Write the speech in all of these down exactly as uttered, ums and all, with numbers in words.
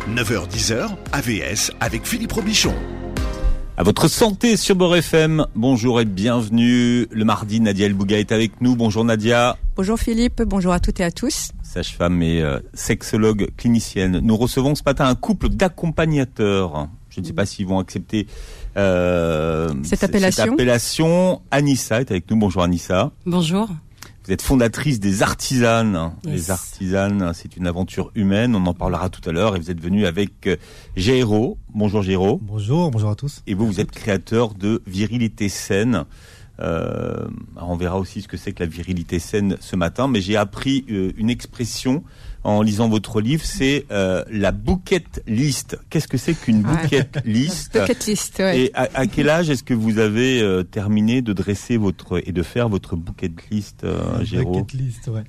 neuf heures dix heures, A V S avec Philippe Robichon. À votre santé sur Beurre F M. Bonjour et bienvenue. Le mardi, Nadia El Bouga est avec nous. Bonjour Nadia. Bonjour Philippe, bonjour à toutes et à tous. Sage-femme et euh, sexologue clinicienne. Nous recevons ce matin un couple d'accompagnateurs. Je ne sais pas s'ils vont accepter euh, cette appellation. Cette appellation. Anissa est avec nous. Bonjour Anissa. Bonjour. Vous êtes fondatrice des Artisanes. Yes. Les Artisanes, c'est une aventure humaine. On en parlera tout à l'heure. Et vous êtes venu avec Jairo. Bonjour Jairo. Bonjour, bonjour à tous. Et vous, vous êtes créateur de Virilité Saine. Euh, on verra aussi ce que c'est que la virilité saine ce matin. Mais j'ai appris euh, une expression en lisant votre livre, c'est euh, la bucket list. Qu'est-ce que c'est qu'une bucket ouais. list Bucket list, ouais. Et à, à quel âge est-ce que vous avez euh, terminé de dresser votre et de faire votre bucket list, euh, Géraud ? Bucket list, ouais.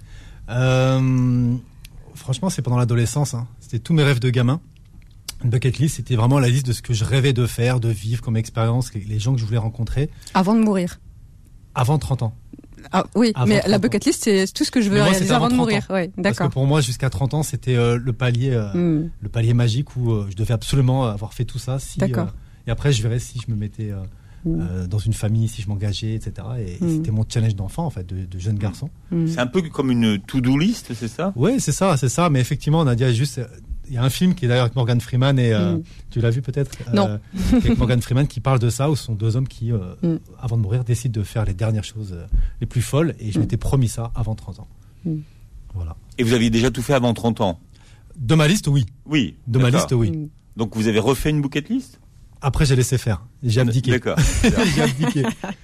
Euh, franchement, c'est pendant l'adolescence. Hein. C'était tous mes rêves de gamin. Une bucket list, c'était vraiment la liste de ce que je rêvais de faire, de vivre comme expérience, les gens que je voulais rencontrer. Avant de mourir. Avant trente ans. Ah oui, avant mais la bucket list, c'est tout ce que je veux moi, réaliser avant, avant de mourir. Ouais, d'accord. Parce que pour moi, jusqu'à trente ans, c'était euh, le palier, euh, mm. le palier magique où euh, je devais absolument avoir fait tout ça. Si, d'accord. Euh, et après, je verrais si je me mettais euh, mm. euh, dans une famille, si je m'engageais, et cetera. Et, mm. et c'était mon challenge d'enfant, en fait, de, de jeune garçon. Mm. C'est un peu comme une to-do list, c'est ça ? Oui, c'est ça, c'est ça. Mais effectivement, on a dit juste. Il y a un film qui est d'ailleurs avec Morgan Freeman et euh, mm. tu l'as vu peut-être Non. Euh, avec Morgan Freeman qui parle de ça, où ce sont deux hommes qui, euh, mm. avant de mourir, décident de faire les dernières choses euh, les plus folles. Et je mm. m'étais promis ça avant trente ans. Mm. Voilà. Et vous aviez déjà tout fait avant trente ans ? De ma liste, oui. Oui. De ma liste, oui. Mm. Donc vous avez refait une bucket list ? Après, j'ai laissé faire. J'ai abdiqué. D'accord. j'ai abdiqué.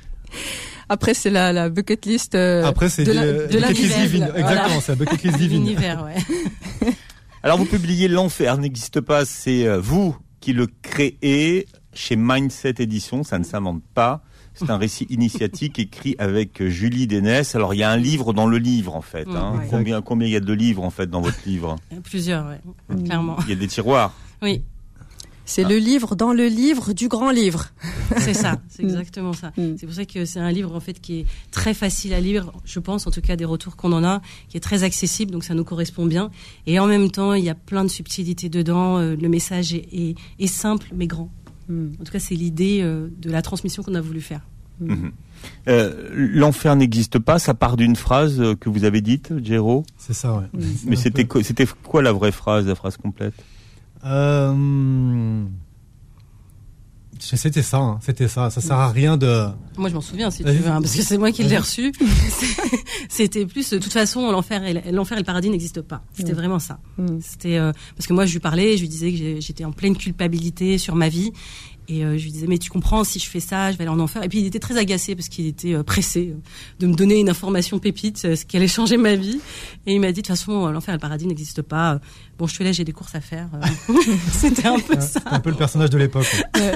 Après, c'est la, la bucket list euh, Après, c'est de la, de, de la bucket list divine. Voilà. Exactement, c'est la bucket list divine. L'univers, ouais. Alors, vous publiez L'Enfer n'existe pas, c'est vous qui le créez chez Mindset Édition, ça ne s'invente pas. C'est un récit initiatique écrit avec Julie Dénès. Alors, il y a un livre dans le livre, en fait. Mmh, hein. ouais. Combien, combien il y a de livres, en fait, dans votre livre ? Plusieurs, ouais, mmh. clairement. Il y a des tiroirs. Oui. C'est ah. le livre dans le livre du grand livre. C'est ça, c'est exactement ça. Mm. C'est pour ça que c'est un livre en fait qui est très facile à lire, je pense, en tout cas des retours qu'on en a, qui est très accessible, donc ça nous correspond bien. Et en même temps, il y a plein de subtilités dedans. Euh, le message est, est, est simple mais grand. Mm. En tout cas, c'est l'idée euh, de la transmission qu'on a voulu faire. Mm. Mm-hmm. Euh, L'enfer n'existe pas, ça part d'une phrase que vous avez dite, Géraud ? C'est ça, ouais. Mm. Mais c'était peu... c'était quoi la vraie phrase, la phrase complète ? Euh... C'était ça, hein. C'était ça. Ça sert à rien de. Moi, je m'en souviens, si tu veux, hein, parce que c'est moi qui l'ai reçu. C'était plus, de toute façon, l'enfer et, l'enfer et le paradis n'existent pas. C'était mmh. vraiment ça. Mmh. C'était euh, parce que moi, je lui parlais, je lui disais que j'étais en pleine culpabilité sur ma vie. Et euh, je lui disais, mais tu comprends, si je fais ça, je vais aller en enfer. Et puis il était très agacé parce qu'il était euh, pressé euh, de me donner une information pépite, euh, ce qui allait changer ma vie. Et il m'a dit, de toute façon, euh, l'enfer et le paradis n'existent pas. Bon, je te laisse, j'ai des courses à faire. Euh. C'était un peu ça. C'était un peu le personnage de l'époque. Ouais.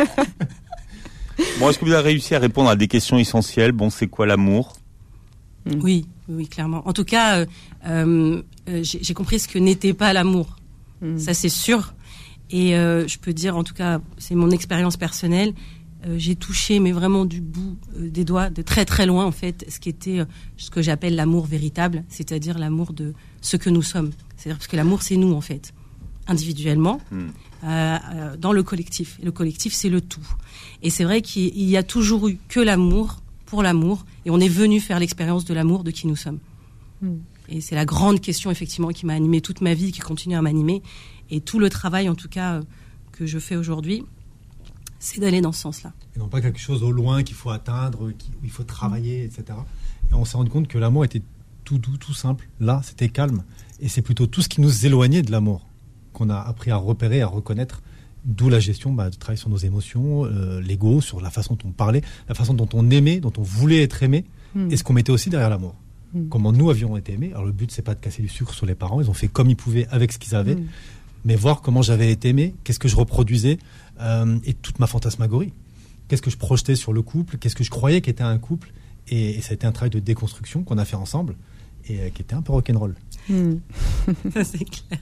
Bon, est-ce que vous avez réussi à répondre à des questions essentielles ? Bon, c'est quoi l'amour ? Oui, oui, clairement. En tout cas, euh, euh, j'ai, j'ai compris ce que n'était pas l'amour. Mm. Ça, c'est sûr. Et euh, je peux dire, en tout cas, c'est mon expérience personnelle, euh, j'ai touché, mais vraiment du bout euh, des doigts, de très très loin en fait, ce qui était euh, ce que j'appelle l'amour véritable, c'est-à-dire l'amour de ce que nous sommes. C'est-à-dire parce que l'amour, c'est nous en fait, individuellement, mm. euh, euh, dans le collectif. Et le collectif, c'est le tout. Et c'est vrai qu'il y a toujours eu que l'amour pour l'amour, et on est venu faire l'expérience de l'amour de qui nous sommes. Mm. Et c'est la grande question effectivement qui m'a animée toute ma vie, qui continue à m'animer. Et tout le travail, en tout cas, euh, que je fais aujourd'hui, c'est d'aller dans ce sens-là. Et non pas quelque chose au loin qu'il faut atteindre, qui, où il faut travailler, et cetera. Et on s'est rendu compte que l'amour était tout doux, tout simple. Là, c'était calme. Et c'est plutôt tout ce qui nous éloignait de l'amour qu'on a appris à repérer, à reconnaître. D'où la gestion, bah, de travailler sur nos émotions, euh, l'ego, sur la façon dont on parlait, la façon dont on aimait, dont on voulait être aimé, mmh. et ce qu'on mettait aussi derrière l'amour. Mmh. Comment nous avions été aimés. Alors le but, c'est pas de casser du sucre sur les parents. Ils ont fait comme ils pouvaient avec ce qu'ils avaient. Mmh. Mais voir comment j'avais été aimé, qu'est-ce que je reproduisais, euh, et toute ma fantasmagorie. Qu'est-ce que je projetais sur le couple, qu'est-ce que je croyais qu'était un couple, et, et ça a été un travail de déconstruction qu'on a fait ensemble, et euh, qui était un peu rock'n'roll. Mmh. Ça, c'est clair.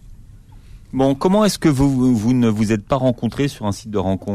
Bon, comment est-ce que vous, vous ne vous êtes pas rencontrés sur un site de rencontre ?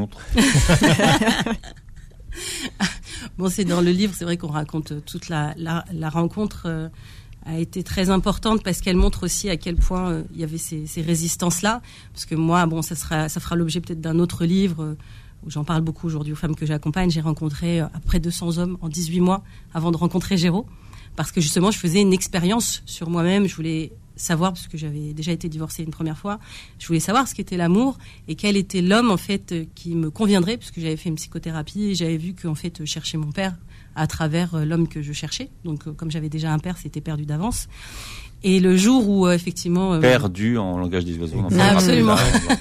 Bon, c'est dans le livre, c'est vrai qu'on raconte toute la, la, la rencontre... Euh, a été très importante parce qu'elle montre aussi à quel point euh, il y avait ces, ces résistances-là. Parce que moi, bon, ça sera, ça fera l'objet peut-être d'un autre livre euh, où j'en parle beaucoup aujourd'hui aux femmes que j'accompagne. J'ai rencontré euh, près de deux cents hommes en dix-huit mois avant de rencontrer Géraud. Parce que justement, je faisais une expérience sur moi-même. Je voulais savoir, parce que j'avais déjà été divorcée une première fois, je voulais savoir ce qu'était l'amour et quel était l'homme, en fait, euh, qui me conviendrait, parce que j'avais fait une psychothérapie et j'avais vu qu'en fait, euh, chercher mon père à travers euh, l'homme que je cherchais. Donc, euh, comme j'avais déjà un père, c'était perdu d'avance. Et le jour où, euh, effectivement... Euh, perdu en langage des oiseaux. Ah, absolument.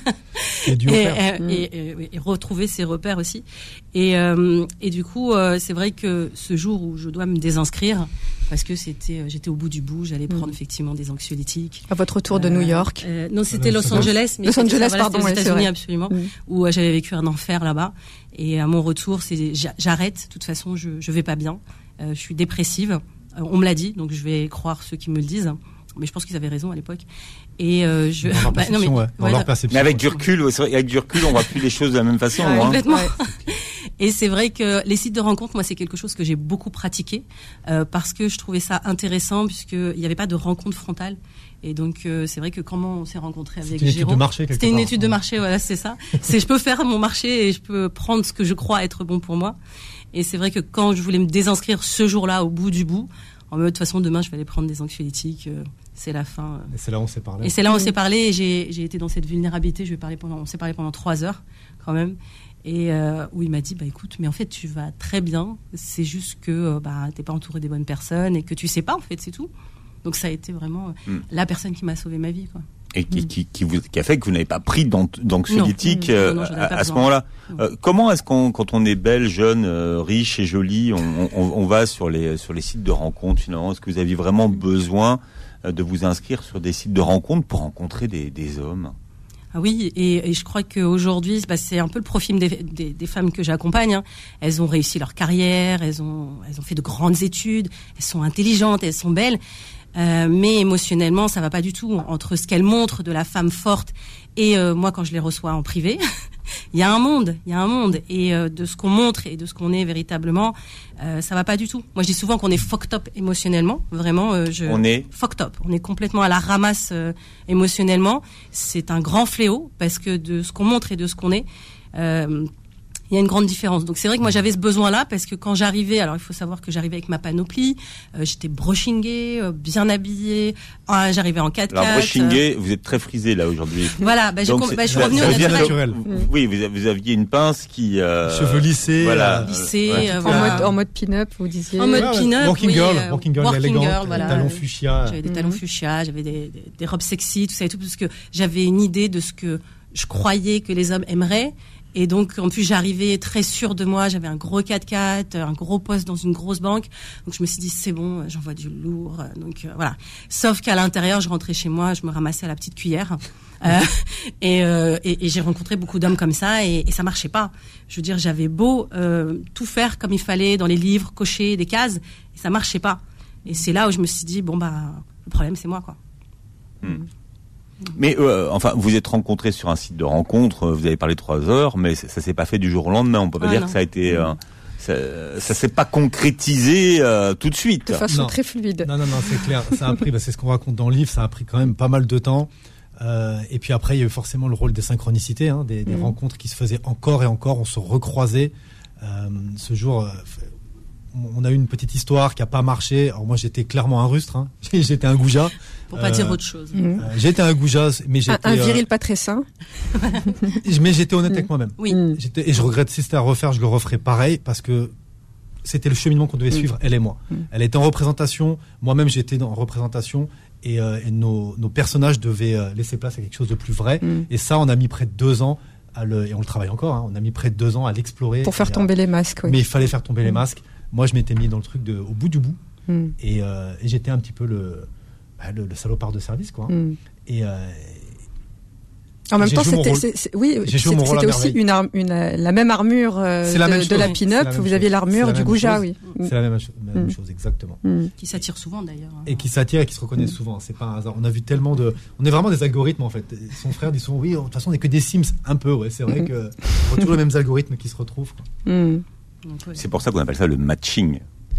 Et, du et, père. et, et, et, et retrouver ses repères aussi. Et, euh, et du coup, euh, c'est vrai que ce jour où je dois me désinscrire, parce que c'était, euh, j'étais au bout du bout, j'allais prendre mmh. effectivement des anxiolytiques. À votre retour de euh, New York. Euh, non, c'était Los Angeles. Mais Los Angeles, ça, voilà, pardon, aux États-Unis, absolument, mmh. où euh, j'avais vécu un enfer là-bas. Et à mon retour, c'est j'arrête. De toute façon, je je vais pas bien. Euh, je suis dépressive. Euh, on me l'a dit, donc je vais croire ceux qui me le disent. Mais je pense qu'ils avaient raison à l'époque. Et euh, je. Dans leur bah, non, mais, ouais. Dans ouais, leur perception. Mais avec du recul, avec du recul, on voit plus les choses de la même façon. Ouais, hein. Complètement. Ouais. Et c'est vrai que les sites de rencontres, moi, c'est quelque chose que j'ai beaucoup pratiqué euh, parce que je trouvais ça intéressant puisqu'il n'y avait pas de rencontre frontale. Et donc, euh, c'est vrai que comment on s'est rencontrés avec Géraud... C'était une étude de marché, quelque C'était une part. étude de marché, voilà, c'est ça. C'est, je peux faire mon marché et je peux prendre ce que je crois être bon pour moi. Et c'est vrai que quand je voulais me désinscrire ce jour-là, au bout du bout, en mode, de toute façon, demain, je vais aller prendre des anxiolytiques... Euh, c'est la fin. Et c'est là où on s'est parlé. Et c'est là où on s'est parlé et j'ai, j'ai été dans cette vulnérabilité. Je vais parler pendant, on s'est parlé pendant trois heures quand même. Et euh, où il m'a dit, bah écoute, mais en fait tu vas très bien. C'est juste que euh, bah t'es pas entouré des bonnes personnes et que tu sais pas en fait, c'est tout. Donc ça a été vraiment euh, mm. la personne qui m'a sauvé ma vie, quoi. Et qui, mm. qui, qui, vous, qui a fait que vous n'avez pas pris d'anxiolytique non. euh, non, non, à, à ce moment-là. Euh, comment est-ce qu'on, quand on est belle, jeune, euh, riche et jolie, on, on, on va sur les sur les sites de rencontres finalement? Est-ce que vous aviez vraiment mm. besoin de vous inscrire sur des sites de rencontres pour rencontrer des, des hommes? Ah oui, et, et je crois qu'aujourd'hui, bah, c'est un peu le profil des, des, des femmes que j'accompagne. Hein. Elles ont réussi leur carrière, elles ont, elles ont fait de grandes études, elles sont intelligentes, elles sont belles, euh, mais émotionnellement, ça va pas du tout. Entre ce qu'elles montrent de la femme forte et euh, moi, quand je les reçois en privé, il y a un monde, il y a un monde, et euh, de ce qu'on montre et de ce qu'on est véritablement, euh, ça va pas du tout. Moi, je dis souvent qu'on est fucked up émotionnellement, vraiment. Euh, je... On est fucked up. On est complètement à la ramasse euh, émotionnellement. C'est un grand fléau parce que de ce qu'on montre et de ce qu'on est. Euh, il y a une grande différence. Donc c'est vrai que moi j'avais ce besoin-là parce que quand j'arrivais, alors il faut savoir que j'arrivais avec ma panoplie, euh, j'étais brushingée, euh, bien habillée, euh, j'arrivais en quatre-quatre. Alors brushingée, euh... vous êtes très frisée là aujourd'hui. Voilà, bah, j'ai com- bah, je suis revenue au naturel. naturel. naturel. Oui, vous, vous aviez une pince qui... Euh... Cheveux lissés. Voilà. Euh, lissés. ouais. Euh, en, voilà. mode, en mode pin-up, vous disiez. En mode ouais, ouais. pin-up, Walking oui, girl, euh, walking girl, walking élégante, girl, voilà. talons fuchsia. J'avais des mm-hmm. talons fuchsia, j'avais des, des, des robes sexy, tout ça et tout, parce que j'avais une idée de ce que je croyais que les hommes aimeraient. Et donc, en plus, j'arrivais très sûre de moi. J'avais un gros quatre-quatre, un gros poste dans une grosse banque. Donc, je me suis dit, c'est bon, j'envoie du lourd. Donc, euh, voilà. Sauf qu'à l'intérieur, je rentrais chez moi, je me ramassais à la petite cuillère. Euh, et, euh, et, et j'ai rencontré beaucoup d'hommes comme ça et, et ça marchait pas. Je veux dire, j'avais beau euh, tout faire comme il fallait dans les livres, cocher des cases, et ça marchait pas. Et c'est là où je me suis dit, bon, bah, le problème, c'est moi, quoi. Hmm. Mais euh, enfin, vous êtes rencontrés sur un site de rencontre, vous avez parlé trois heures, mais ça, ça s'est pas fait du jour au lendemain. On peut pas ah dire non. que ça a été, euh, ça, ça s'est pas concrétisé euh, tout de suite. De façon non. très fluide. Non, non, non, c'est clair. Ça a pris, bah, c'est ce qu'on raconte dans le livre. Ça a pris quand même pas mal de temps. Euh, et puis après, il y a eu forcément le rôle des synchronicités, hein, des, des mmh. rencontres qui se faisaient encore et encore. On se recroisait. Euh, ce jour, euh, on a eu une petite histoire qui a pas marché. Alors moi, j'étais clairement un rustre. Hein. J'étais un goujat. Pour pas euh, dire autre chose. Mmh. Euh, j'étais un goujat, mais j'étais un, un viril euh, pas très sain. mais j'étais honnête mmh. avec moi-même. Oui. J'étais, et je regrette, si c'était à refaire, je le referais pareil parce que c'était le cheminement qu'on devait mmh. suivre, elle et moi. Mmh. Elle était en représentation, moi-même j'étais en représentation, et, euh, et nos, nos personnages devaient euh, laisser place à quelque chose de plus vrai. Mmh. Et ça, on a mis près de deux ans, à le, et on le travaille encore, hein, on a mis près de deux ans à l'explorer. Pour faire tomber à, les masques, oui. Mais il fallait faire tomber mmh. les masques. Moi, je m'étais mis dans le truc de, au bout du bout, mmh. et, euh, et j'étais un petit peu le, bah, le, le salopard de service, quoi. Mmh. Et... Euh, En même temps, c'était, c'est, c'est, oui, c'était, c'était aussi une, arme, une la même armure euh, de, la de la pin-up. Vous aviez l'armure du goujat, oui. C'est la même, la même mm. chose, exactement. Mm. Qui s'attire souvent d'ailleurs. Hein. Et qui s'attire et qui se reconnaît mm. souvent. C'est pas un hasard. On a vu tellement de. On est vraiment des algorithmes en fait. Son frère dit souvent, oui, de toute façon, on n'est que des Sims, un peu. Ouais, c'est vrai mm. que on voit toujours les mêmes algorithmes qui se retrouvent. Quoi. Mm. C'est pour ça qu'on appelle ça le matching.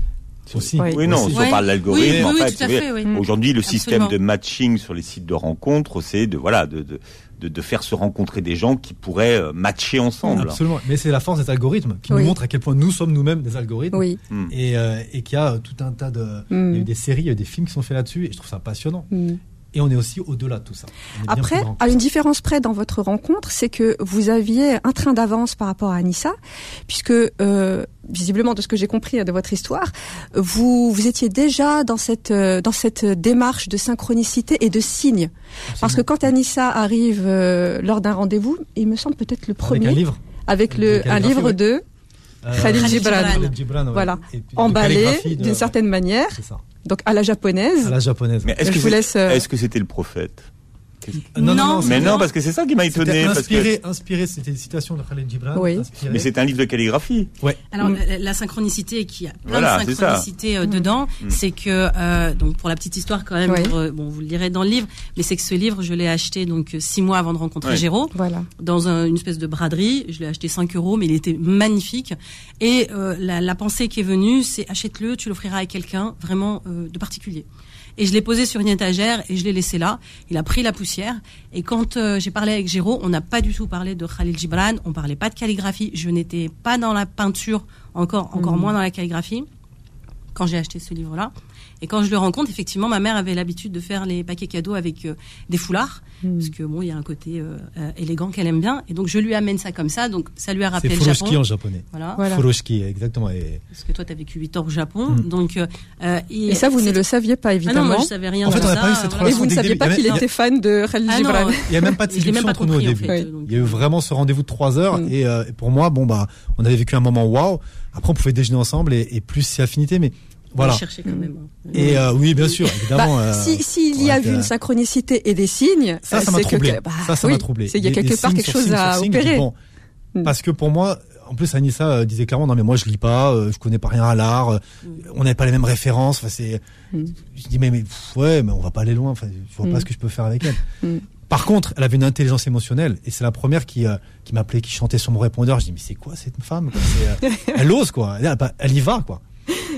Aussi. Oui, Oui, non, aussi. si on parle de l'algorithme, oui, en oui, fait, tout à vous voyez, fait, oui. aujourd'hui, le Absolument. système de matching sur les sites de rencontres, c'est de, voilà, de, de, de, de faire se rencontrer des gens qui pourraient euh, matcher ensemble. Absolument. Mais c'est la force des algorithmes qui Oui. nous montre à quel point nous sommes nous-mêmes des algorithmes. Oui. Hmm. Et, euh, et qu'il y a tout un tas de. Mm. Il y a eu des séries, il y a eu des films qui sont faits là-dessus et je trouve ça passionnant. Mm. Et on est aussi au-delà de tout ça. On est bien Après, plus grand que à ça. une différence près dans votre rencontre, c'est que vous aviez un train d'avance par rapport à Anissa, puisque euh, visiblement, de ce que j'ai compris de votre histoire, vous vous étiez déjà dans cette euh, dans cette démarche de synchronicité et de signes. Parce que quand Anissa arrive euh, lors d'un rendez-vous, il me semble peut-être le premier, Avec un livre. avec De le un calligraphie, livre ouais. de Euh, Khalil Gibran. Khalil Gibran, ouais. Voilà. Et puis, de emballé calligraphie de- d'une certaine manière, C'est ça. donc à la japonaise. À la japonaise. Mais est-ce Je que, vous c'est- laisse, euh, est-ce que c'était le prophète? Euh, non, non, non, Mais c'est- non, parce que c'est ça qui m'a étonné. C'était parce inspiré, inspiré, c'était une citation de Khalil Gibran. Oui. inspiré. que, mais c'est un livre de calligraphie. Alors Mm. la, la synchronicité, qui a plein Voilà, de c'est ça. synchronicité euh, dedans, Mm. c'est que euh, donc pour la petite histoire quand même, Oui. pour, euh, bon vous le lirez dans le livre, mais c'est que ce livre je l'ai acheté donc euh, six mois avant de rencontrer Ouais. Géraud Voilà. dans un- une espèce de braderie. Je l'ai acheté cinq euros, mais il était magnifique. Et euh, la, la pensée qui est venue, c'est achète-le, tu l'offriras à quelqu'un vraiment euh, de particulier. Et je l'ai posé sur une étagère et je l'ai laissé là. Il a pris la poussière. Et quand euh, j'ai parlé avec Géraud, on n'a pas du tout parlé de Khalil Gibran. On parlait pas de calligraphie. Je n'étais pas dans la peinture, encore encore Mhm. moins dans la calligraphie. Quand j'ai acheté ce livre-là. Et quand je le rencontre, effectivement, ma mère avait l'habitude de faire les paquets cadeaux avec euh, des foulards. Mm. Parce que bon, il y a un côté euh, euh, élégant qu'elle aime bien. Et donc, je lui amène ça comme ça. Donc, ça lui a C'est rappelé le Furoshiki Japon. en japonais. Voilà. Voilà. Furoshiki, exactement. Et Parce que toi, tu as vécu huit ans au Japon. Mm. Donc, euh, euh, Et ça, vous ne c'est- le saviez pas, Ah non, évidemment. moi, je savais rien En fait, de on n'a ça. pas eu cette voilà. Et relation vous ne dès le saviez début. pas Il y qu'il avait- était fan de Khalil Ah Gibran. non, Il n'y a même pas de Je l'ai même séduction pas entre nous au compris, en début. fait, Oui. donc, Il y a eu vraiment ce rendez-vous de trois heures Mm. et, euh, et pour moi, bon bah, on avait vécu un moment waouh. Après, on pouvait déjeuner ensemble et, et plus c'est affinité, mais on va voilà. chercher quand même. hein. Et euh, oui, bien sûr, évidemment. Bah, euh, si s'il y a ouais, vu euh, une synchronicité et des signes, Ça, euh, ça m'a c'est que- troublé. bah, ça, ça oui, m'a troublé. c'est- Il y a Des- quelque des part signes quelque sur chose signes à sur signes, je dis, opérer. bon, Mm. parce que pour moi, en plus, Anissa euh, disait clairement, non mais moi je lis pas, euh, je connais pas rien à l'art, euh, on n'avait pas les mêmes références. Enfin, c'est, Mm. je dis mais, mais pff, ouais, mais on va pas aller loin. Enfin, je vois Mm. pas ce que je peux faire avec elle. Mm. Par contre, elle avait une intelligence émotionnelle et c'est la première qui euh, qui m'appelait, qui chantait sur mon répondeur. Je dis mais c'est quoi cette femme quoi C'est, euh, Elle ose quoi, elle, elle y va quoi.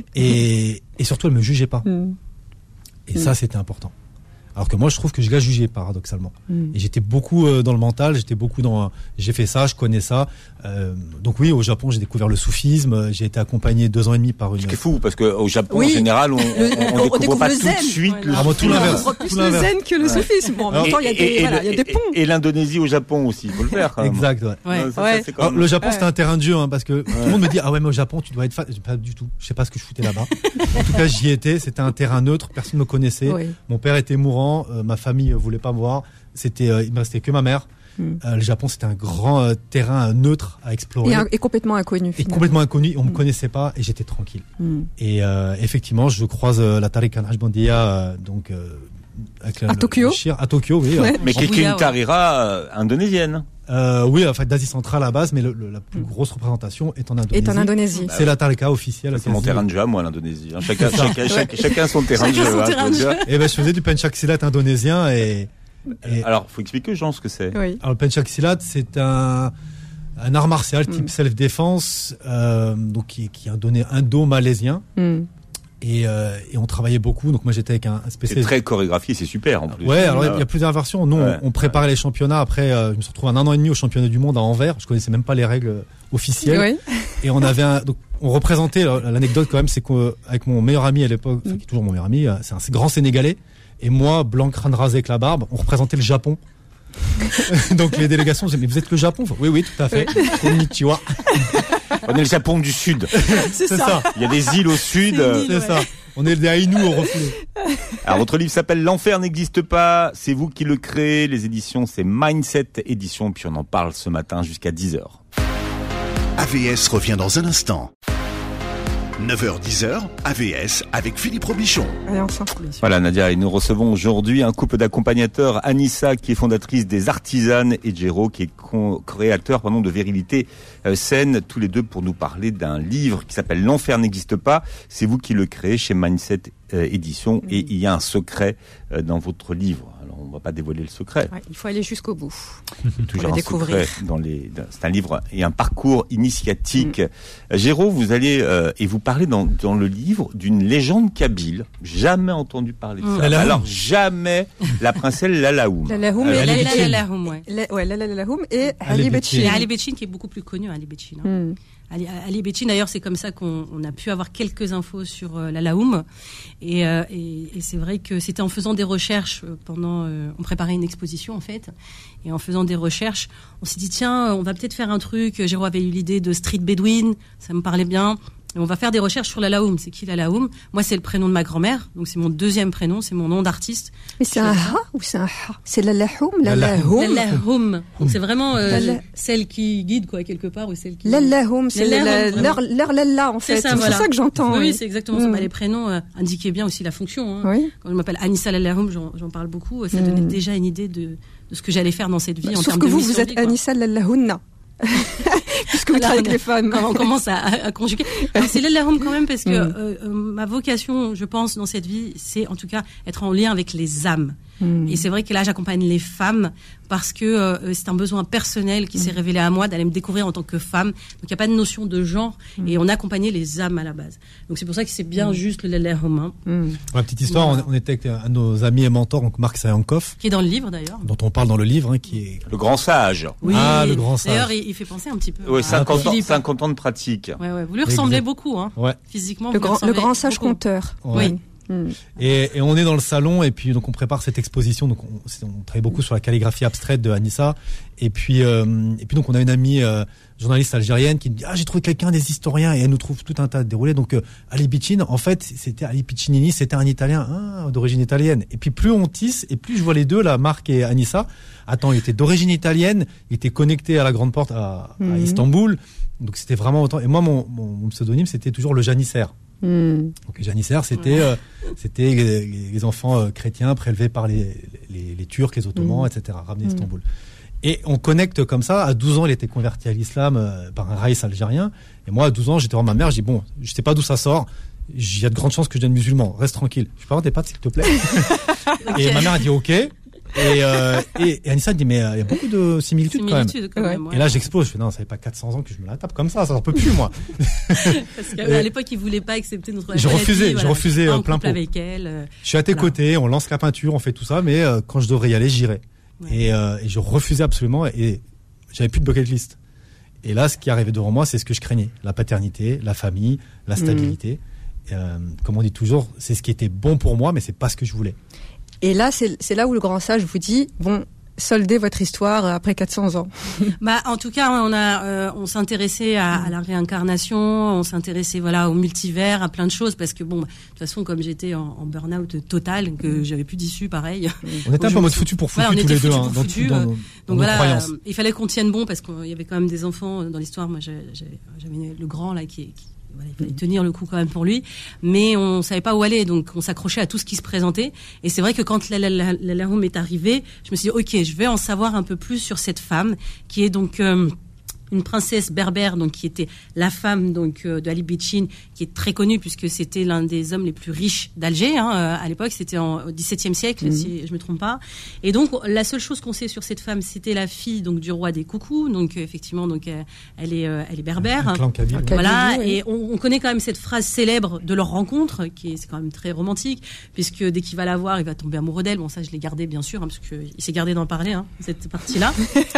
Et, et surtout, elle me jugeait pas. Mm. Et Mm. ça, c'était important. Alors que moi, je trouve que je la jugeais paradoxalement. Mm. Et j'étais beaucoup euh, dans le mental, j'étais beaucoup dans. euh, j'ai fait ça, je connais ça. Euh, donc oui, au Japon, j'ai découvert le soufisme. euh, J'ai été accompagné deux ans et demi par une. Ce qui est fou, parce qu'au Japon, Oui. en général, on, on, on on découvre découvre pas le tout zen. de suite Ouais, le là. Ah, moi, tout soufisme. l'inverse. On plus Tout le l'inverse. zen que le Ouais. soufisme. Bon, en même Et- temps, il y a et- des, et voilà, le- il y a des et- ponts. Et l'Indonésie au Japon aussi, il faut le faire quand même. Exact. Ouais. Ouais. Non, ça, Ouais. ça, c'est quand Alors, même- le Japon, Ouais. c'était un terrain de jeu, hein, parce que tout le monde me dit ah ouais, mais au Japon, tu dois être fan. Je dis, pas du tout. Je sais pas ce que je foutais là-bas. En tout cas, j'y étais. C'était un terrain neutre. Personne me connaissait. Oui. Mon père était mourant. euh, ma famille euh, voulait pas me voir. C'était, euh, il me restait que ma mère. Mm. Euh, le Japon, c'était un grand euh, terrain euh, neutre à explorer. Et, un- et complètement inconnu. Et finalement. complètement inconnu, on me Mm. connaissait pas et j'étais tranquille. Mm. Et euh, effectivement, je croise euh, la Tariqa Najbandia euh, donc euh, avec la- À le- Tokyo le shir- à Tokyo, oui. Ouais. euh, Mais qui est Shibuya, une tarira euh, indonésienne. Euh, oui, en fait, d'Asie centrale à la base, mais le, le- la plus Mm. grosse représentation est en Indonésie. est en Indonésie. C'est la Tariqa officielle. C'est mon quasi. terrain de jeu, moi, l'Indonésie. hein. Chacun, C'est ça. chacun, chacun, chacun son terrain de Chacun jeu. son hein, terrain je veux de dire. Et ben, je faisais du pencak silat indonésien et, et Alors, faut expliquer aux gens ce que c'est. Oui. alors le pencak silat, c'est un un art martial type Mm. self-défense, euh, donc qui, qui est un donné indo-malaisien. Mm. Et, euh, et on travaillait beaucoup. Donc moi j'étais avec un, un C'est spécialiste. très chorégraphié, c'est super en plus. Ouais, alors il Ah y a plusieurs versions. Nous, Ouais. on, on préparait les championnats. Après, euh, je me suis retrouvé un an et demi au championnat du monde à Anvers. Je connaissais même pas les règles officielles. Oui. Et on avait un, donc on représentait. L'anecdote quand même, c'est qu'avec mon meilleur ami à l'époque, enfin, Mm. qui est toujours mon meilleur ami, euh, c'est un grand Sénégalais. Et moi, blanc, crâne rasé avec la barbe, on représentait le Japon. Donc les délégations disaient, mais vous êtes le Japon? Oui, oui, tout à fait. Konnichiwa. On est le Japon du Sud. C'est C'est ça. ça. Il y a des îles au Sud. C'est une île. C'est Ouais. ça. On est des Aïnous au refoulé. Alors, votre livre s'appelle L'enfer n'existe pas. C'est vous qui le créez. Les éditions, c'est Mindset Édition. Puis on en parle ce matin jusqu'à dix heures. A V S revient dans un instant. neuf heures dix heures, A V S avec Philippe Robichon. Allez, ensemble. Voilà Nadia, et nous recevons aujourd'hui un couple d'accompagnateurs, Anissa qui est fondatrice des Artisanes et Géraud qui est co- créateur pardon, de Virilité euh, Saine, tous les deux pour nous parler d'un livre qui s'appelle L'enfer n'existe pas. C'est vous qui le créez chez Mindset euh, Édition et il y a un secret euh, dans votre livre. Alors, on va pas dévoiler le secret. Ouais, il faut aller jusqu'au bout. Toujours le un découvrir. secret dans les. dans- C'est un livre et un parcours initiatique. Mm. Géraud, vous allez euh, et vous parlez dans dans le livre d'une légende kabyle. Jamais entendu parler de Mm. ça. Lalaoum. Alors jamais la princesse Lalaoum. Lalaoum Euh, et La- Ali la- Betchin. la- la- la- ouais. La- ouais, la- la- la- Lalaoum et Ali Ali Betchin. Et Betchin. Ali Betchin qui est beaucoup plus connu, Ali Betchin. hein. Hmm. Ali, Ali Betchin, d'ailleurs, c'est comme ça qu'on on a pu avoir quelques infos sur euh, la Lalaoum. Et, euh, et, et c'est vrai que c'était en faisant des recherches euh, pendant, euh, on préparait une exposition en fait, et en faisant des recherches, on s'est dit tiens, on va peut-être faire un truc. Géraud avait eu l'idée de Street Bedouin, ça me parlait bien. Et on va faire des recherches sur la Lalaoum. C'est qui la Lalaoum? Moi, c'est le prénom de ma grand-mère, donc c'est mon deuxième prénom, c'est mon nom d'artiste. Mais c'est un ha ou c'est un ha? C'est la Lalaoum, la Lalaoum. Lalaoum. La Lalaoum. Donc c'est vraiment euh, La la- celle qui guide quoi quelque part ou celle qui. La Lalaoum, c'est La la- Lalaoum, leur leur lalla en C'est fait. ça, C'est voilà. ça que j'entends. Oui, oui. c'est exactement ça. Mm. Bah, les prénoms euh, indiquaient bien aussi la fonction. Hein. Oui. Quand je m'appelle Anissa Lalaoum, j'en, j'en parle beaucoup. Ça Mm. donnait déjà une idée de, de ce que j'allais faire dans cette vie. en Sauf termes que de vous, mission vous de êtes vie, quoi. Anissa Lalaouna. Puisque vous travaillez avec les femmes. Quand on commence à, à conjuguer. Alors, c'est Lalaoum quand même parce que Mm. euh, euh, ma vocation, je pense, dans cette vie, c'est en tout cas être en lien avec les âmes. Mm. Et c'est vrai que là, j'accompagne les femmes parce que euh, c'est un besoin personnel qui s'est révélé à moi d'aller me découvrir en tant que femme. Donc, il n'y a pas de notion de genre et on accompagnait les âmes à la base. Donc, c'est pour ça que c'est bien juste le Lalaoum, hein, Mm. Pour la petite histoire, Voilà. on, on était avec un de nos amis et mentors, donc Marc Sayankov, qui est dans le livre d'ailleurs. dont on parle dans le livre, hein, qui est Le grand sage. Oui. Ah, le grand sage. D'ailleurs, il, il fait penser un petit peu. Oui, à cinquante ans, Philippe. cinquante ans de pratique. Ouais, ouais. Vous lui ressemblez Exact. beaucoup, hein. ouais. Physiquement. Le vous lui grand, le ressemblez grand sage beaucoup. conteur. Ouais. Oui. Mm. Et, et on est dans le salon et puis donc on prépare cette exposition. Donc on, c'est- on travaille beaucoup sur la calligraphie abstraite de Anissa. Et puis euh, et puis donc on a une amie euh, journaliste algérienne qui nous dit ah j'ai trouvé quelqu'un des historiens et elle nous trouve tout un tas de déroulés. Donc euh, Ali Betchin en fait c'était Ali Piccinini, c'était un Italien ah, d'origine italienne. Et puis plus on tisse et plus je vois les deux là, Marc et Anissa. Attends, il était d'origine italienne, il était connecté à la grande porte à, à Mhm. Istanbul. Donc c'était vraiment autant. Et moi mon, mon, mon pseudonyme c'était toujours le janissaire. Mm. Donc les janissaires, c'était euh, c'était les, les enfants euh, chrétiens prélevés par les, les, les Turcs, les Ottomans, Mm. et cetera, ramenés Mm. à Istanbul. Et on connecte comme ça. À douze ans, il était converti à l'islam euh, par un raïs algérien. Et moi, à douze ans, j'étais voir ma mère. Je dis bon, je sais pas d'où ça sort. Il y a de grandes chances que je devienne musulman. Reste tranquille. Je peux avoir des pâtes, s'il te plaît. Et ma mère a dit ok. Et, euh, et, et Anissa dit mais euh, il y a beaucoup de similitudes, quand même. Similitude, quand Ouais. même. ouais. Et là, j'explose. Je fais non, ça fait pas quatre cents ans que je me la tape comme ça. Ça n'en peut plus, moi. Parce qu'à l'époque, il voulait pas accepter notre. Je Elle a refusais, dit, je refusais, pas euh, en plein couple pot. avec elle. euh, Je suis à tes Voilà. côtés, on lance la peinture, on fait tout ça, mais euh, quand je devrais y aller, j'irai. Ouais. Et, euh, et je refusais absolument, et j'avais plus de bucket list. Et là, ce qui arrivait devant moi, c'est ce que je craignais la paternité, la famille, la stabilité. Et, euh, comme on dit toujours, c'est ce qui était bon pour moi, mais c'est pas ce que je voulais. Et là, c'est c'est là où le grand sage vous dit bon, soldez votre histoire après quatre cents ans. Bah, en tout cas, on a, euh, on s'intéressait à, à la réincarnation, on s'intéressait voilà au multivers, à plein de choses, parce que bon, bah, de toute façon, comme j'étais en, en burn-out total, que j'avais plus d'issue, pareil. On était un je peu en me mode suis- foutu pour foutu Voilà, on tous était les deux, foutus hein, pour dans, foutus, dans euh, nos, dans Donc nos voilà, croyances. euh, il fallait qu'on tienne bon parce qu'il y avait quand même des enfants dans l'histoire. Moi, j'ai- j'ai- j'avais le grand là qui, qui voilà, il fallait tenir le coup quand même pour lui, mais on savait pas où aller, donc on s'accrochait à tout ce qui se présentait. Et c'est vrai que quand la, la, la, la Lalaoum est arrivée, je me suis dit ok, je vais en savoir un peu plus sur cette femme qui est donc euh, une princesse berbère, donc qui était la femme donc euh, de Ali Betchin, qui est très connue puisque c'était l'un des hommes les plus riches d'Alger. Hein, euh, à l'époque, c'était en, au dix-septième siècle, Mhm. si je me trompe pas. Et donc, la seule chose qu'on sait sur cette femme, c'était la fille donc du roi des coucous. Donc, euh, effectivement, donc euh, elle est, euh, elle est berbère. Un clan kabyle. Ok. Voilà, Kabyle, oui. et on, on connaît quand même cette phrase célèbre de leur rencontre, qui est, c'est quand même très romantique, puisque dès qu'il va la voir, il va tomber amoureux d'elle. Bon, ça, je l'ai gardé, bien sûr, hein, parce qu'il s'est gardé d'en parler, hein, cette partie-là.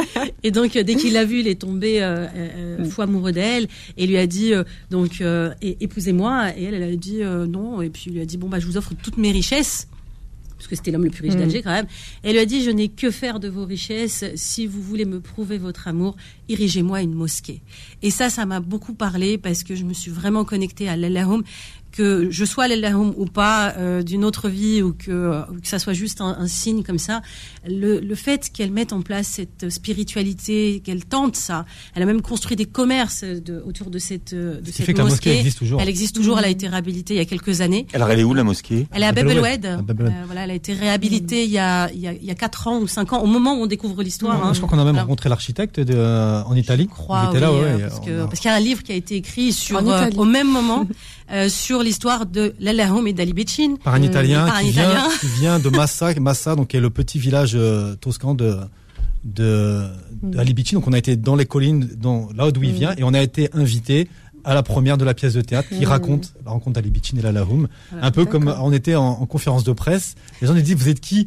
Et donc, euh, dès qu'il l'a vue, il est tombé euh, euh, fou amoureux d'elle, et lui a dit, euh, donc, euh, é- épousez-moi. Et elle, elle a dit euh, non, et puis il lui a dit, bon, bah, je vous offre toutes mes richesses. Parce que c'était l'homme le plus riche Mm. d'Alger quand même. Et elle lui a dit, je n'ai que faire de vos richesses. Si vous voulez me prouver votre amour, érigez-moi une mosquée. Et ça, ça m'a beaucoup parlé parce que je me suis vraiment connectée à l'Allahoum. Que je sois l'Allahoum ou pas euh, d'une autre vie, ou que, euh, que ça soit juste un, un signe comme ça, le, le fait qu'elle mette en place cette spiritualité, qu'elle tente ça, elle a même construit des commerces de, autour de cette, de Ce qui cette fait que la mosquée mosquée. existe toujours. Elle existe toujours, elle a été réhabilitée il y a quelques années. Alors, elle est où, la mosquée? Elle est à À Bab Bab el el-Oued. Oued. À Bab el-Oued. Euh, voilà, elle a été réhabilitée il y a il y a il y a quatre ans ou cinq ans, au moment où on découvre l'histoire. hein. Je crois qu'on a même Voilà. rencontré l'architecte de, euh, en Italie. Je crois, Il était là, oui, ouais. euh, et parce on que a- parce qu'il y a un livre qui a été écrit sur En euh, Italie. au même moment euh, sur toujours l'histoire de l'Alahoum et d'Ali Bechin. Par un Italien, par un qui, Italien. Vient, qui vient de Massa, Massa, donc qui est le petit village euh, toscan de de, de Ali Bechin. Donc on a été dans les collines, dans là d'où il vient, et on a été invité à la première de la pièce de théâtre qui mmh. raconte la rencontre d'Ali Bechin et l'Alahoum. Voilà, un peu d'accord. Comme on était en, en conférence de presse. Les gens nous disent, vous êtes qui?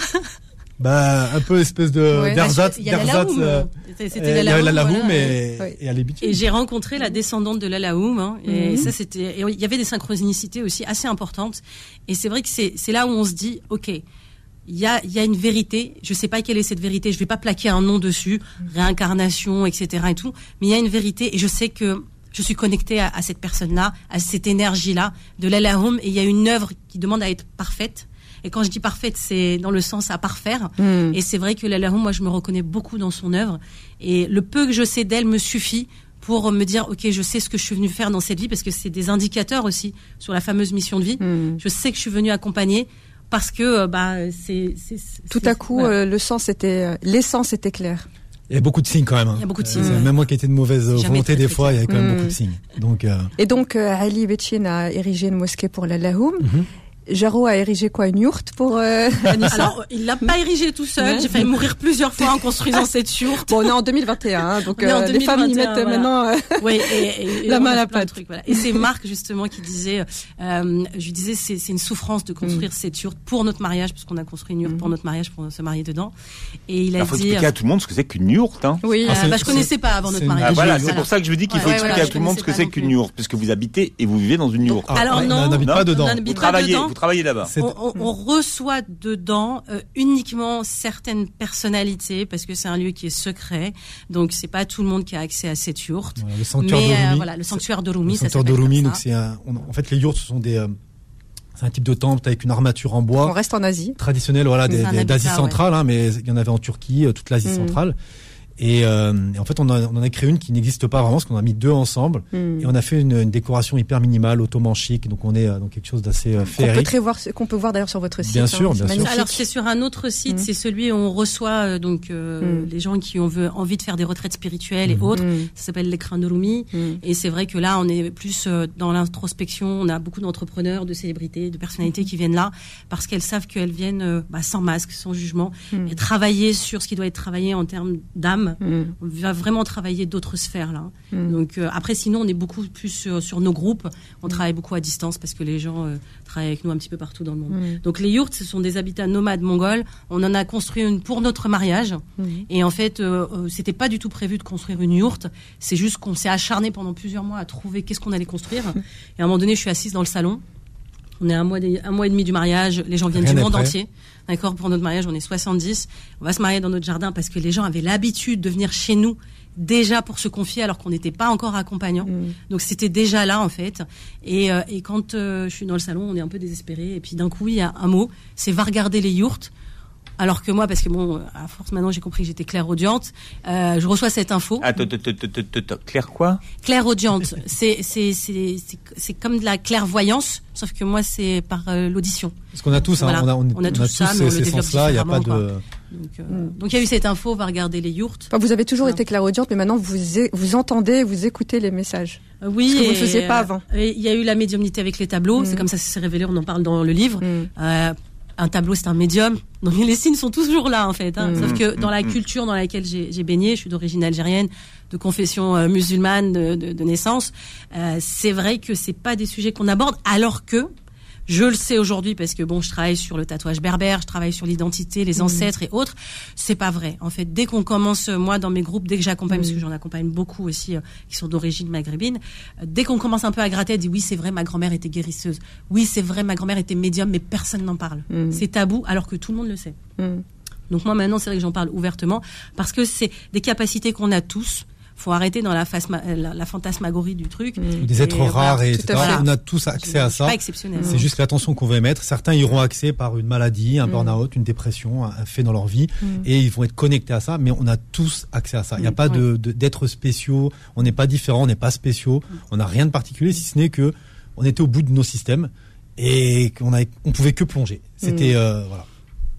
Bah, un peu espèce de ouais, d'ersatz, il y a l'Alahoum. Euh, c'était l'Alahoum voilà. et, ouais. et Ali Bechin. Et j'ai rencontré la descendante de l'Alahoum, hein, et mmh. ça c'était, et il y avait des synchronicités aussi assez importantes. Et c'est vrai que c'est c'est là où on se dit, ok, il y a il y a une vérité. Je sais pas quelle est cette vérité. Je vais pas plaquer un nom dessus, mmh. réincarnation, et cetera et tout. Mais il y a une vérité, et je sais que je suis connectée à, à cette personne-là, à cette énergie-là de l'Alahoum, et il y a une œuvre qui demande à être parfaite. Et quand je dis parfaite, c'est dans le sens à parfaire. Mm. Et c'est vrai que l'Alahoum, moi, je me reconnais beaucoup dans son œuvre. Et le peu que je sais d'elle me suffit pour me dire, ok, je sais ce que je suis venue faire dans cette vie, parce que c'est des indicateurs aussi sur la fameuse mission de vie. Mm. Je sais que je suis venue accompagner parce que bah c'est, c'est, c'est tout à coup voilà. euh, le sens était, euh, l'essence était claire. Il y a beaucoup de signes quand même. Hein. Il y a beaucoup de signes. Euh, même moi qui étais de mauvaise volonté des fois, il y avait quand même mmh. beaucoup de signes. Donc, euh... Et donc, euh, Ali Bechin a érigé une mosquée pour l'Alahoum. Mmh. Jaro a érigé quoi, une yourte pour euh, Anissa? Alors, il l'a pas érigé tout seul. Ouais. J'ai failli mourir plusieurs fois en construisant cette yourte. Bon, on est en deux mille vingt et un, hein, donc euh, les femmes y mettent voilà. maintenant euh, oui, et, et, et la main à la pâte. Trucs, voilà. Et c'est Marc justement qui disait, euh, je lui disais, c'est, c'est une souffrance de construire mmh. cette yourte pour notre mariage, parce qu'on a construit une yourte mmh. pour notre mariage, pour se marier dedans. Et il a Alors, faut dit. expliquer à tout le monde ce que c'est qu'une yourte. Hein. Oui, ah, euh, bah, je connaissais pas avant notre mariage. Ah, voilà, c'est pour ça que je vous dis qu'il faut expliquer à tout le monde ce que c'est qu'une yourte, parce que vous habitez et vous vivez dans une yourte. Alors non, on n'habite pas dedans. Vous travaillez, vous travaillez là-bas. On, on reçoit dedans euh, uniquement certaines personnalités, parce que c'est un lieu qui est secret, donc c'est pas tout le monde qui a accès à cette yourte. Voilà, le sanctuaire mais, d'Orumi. Euh, voilà, le sanctuaire d'Orumi. Le sanctuaire d'Orumi, donc c'est un, on, en fait les yourtes ce sont des, euh, c'est un type de temple avec une armature en bois. On reste en Asie. Traditionnel, voilà, des, des, d'Asie centrale, ouais. hein, mais il y en avait en Turquie, toute l'Asie mmh. centrale. Et, euh, et en fait, on, a, on en a créé une qui n'existe pas vraiment, parce qu'on a mis deux ensemble, mm. et on a fait une, une décoration hyper minimale, ottoman chic, donc on est dans quelque chose d'assez euh, féerique. Qu'on peut, très voir, qu'on peut voir d'ailleurs sur votre site. Bien sûr, hein, bien sûr. Alors c'est sur un autre site, mm. c'est celui où on reçoit euh, donc euh, mm. les gens qui ont veut, envie de faire des retraites spirituelles et mm. autres. Mm. Ça s'appelle l'écran d'Orumi, mm. et c'est vrai que là, on est plus euh, dans l'introspection. On a beaucoup d'entrepreneurs, de célébrités, de personnalités mm. qui viennent là parce qu'elles savent qu'elles viennent euh, bah, sans masque, sans jugement, mm. et travailler sur ce qui doit être travaillé en termes d'âme. Mm. Va vraiment travailler d'autres sphères là. Mmh. Donc euh, après sinon on est beaucoup plus sur, sur nos groupes. On mmh. travaille beaucoup à distance parce que les gens euh, travaillent avec nous un petit peu partout dans le monde. Mmh. Donc les yourtes, ce sont des habitats nomades mongols. On en a construit une pour notre mariage. Mmh. Et en fait, euh, euh, c'était pas du tout prévu de construire une yourte. C'est juste qu'on s'est acharné pendant plusieurs mois à trouver qu'est-ce qu'on allait construire. Mmh. Et à un moment donné, je suis assise dans le salon. On est un mois, des, un mois et demi du mariage. Les gens viennent Rien du monde prêt. entier. D'accord, pour notre mariage, on est soixante-dix. On va se marier dans notre jardin parce que les gens avaient l'habitude de venir chez nous déjà pour se confier alors qu'on n'était pas encore accompagnants. Mmh. Donc c'était déjà là en fait. Et, euh, et quand euh, je suis dans le salon, on est un peu désespérés. Et puis d'un coup, il y a un mot, c'est va regarder les yourtes. Alors que moi, parce que bon, à force maintenant j'ai compris que j'étais clairaudiente, euh, je reçois cette info. Attends, claire quoi ? Clairaudiente, c'est c'est c'est c'est c'est comme de la clairvoyance, sauf que moi c'est par euh, l'audition. Parce qu'on a tous, voilà. hein, on a on, on a on tous a ça, tous mais on ces, le ces développe sens-là. Il y a pas de. Donc euh, mm. donc il y a eu cette info, va regarder les yourtes. Enfin, vous avez toujours voilà. été clairaudiente, mais maintenant vous vous entendez, vous écoutez les messages. Euh, oui, ce que vous ne faisiez pas avant. Il y a eu la médiumnité avec les tableaux. Mm. C'est comme ça que ça s'est révélé. On en parle dans le livre. Mm. Euh, Un tableau, c'est un médium. Donc les signes sont toujours là en fait. Hein. Mmh. Sauf que dans la culture dans laquelle j'ai, j'ai baigné, je suis d'origine algérienne, de confession euh, musulmane de, de, de naissance. Euh, c'est vrai que c'est pas des sujets qu'on aborde, alors que je le sais aujourd'hui parce que bon, je travaille sur le tatouage berbère, je travaille sur l'identité, les ancêtres mmh. et autres. C'est pas vrai. En fait, dès qu'on commence, moi, dans mes groupes, dès que j'accompagne, mmh. parce que j'en accompagne beaucoup aussi, euh, qui sont d'origine maghrébine, euh, dès qu'on commence un peu à gratter, dit oui, c'est vrai, ma grand-mère était guérisseuse. Oui, c'est vrai, ma grand-mère était médium, mais personne n'en parle. Mmh. C'est tabou, alors que tout le monde le sait. Mmh. Donc moi, maintenant, c'est vrai que j'en parle ouvertement parce que c'est des capacités qu'on a tous. Faut arrêter dans la, phasma, la, la fantasmagorie du truc. Mmh. Des êtres et, rares voilà, et et cetera. Voilà. On a tous accès à ça. Pas exceptionnel. C'est juste l'attention qu'on veut mettre. Certains y auront accès par une maladie, un mmh. burn-out, une dépression, un fait dans leur vie, mmh. et ils vont être connectés à ça. Mais on a tous accès à ça. Il n'y a pas de, de, d'êtres spéciaux. On n'est pas différents, on n'est pas spéciaux. Mmh. On n'a rien de particulier, si ce n'est que on était au bout de nos systèmes et qu'on avait, on pouvait que plonger. C'était mmh. euh, voilà.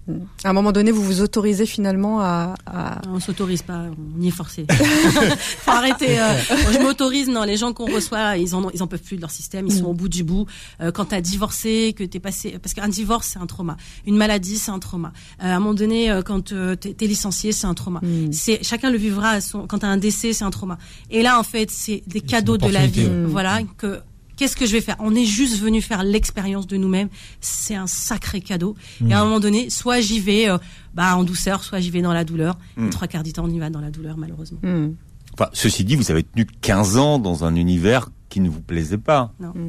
À un moment donné, vous vous autorisez finalement à... à... On s'autorise pas, on y est forcé. Faut arrêter. Euh, je m'autorise. Non, les gens qu'on reçoit, ils en ont, ils en peuvent plus de leur système. Ils sont au bout du bout. Euh, quand t'as divorcé, que t'es passé, parce qu'un divorce c'est un trauma, une maladie c'est un trauma. Euh, à un moment donné, euh, quand euh, t'es, t'es licencié, c'est un trauma. Mm. C'est chacun le vivra. À son, quand t'as un décès, c'est un trauma. Et là, en fait, c'est des cadeaux de la vie. Mm. Voilà que. Qu'est-ce que je vais faire ? On est juste venu faire l'expérience de nous-mêmes. C'est un sacré cadeau. Mmh. Et à un moment donné, soit j'y vais euh, bah, en douceur, soit j'y vais dans la douleur. Mmh. Et trois quarts du temps, on y va dans la douleur, malheureusement. Mmh. Enfin, ceci dit, vous avez tenu quinze ans dans un univers qui ne vous plaisait pas. Non. Mmh.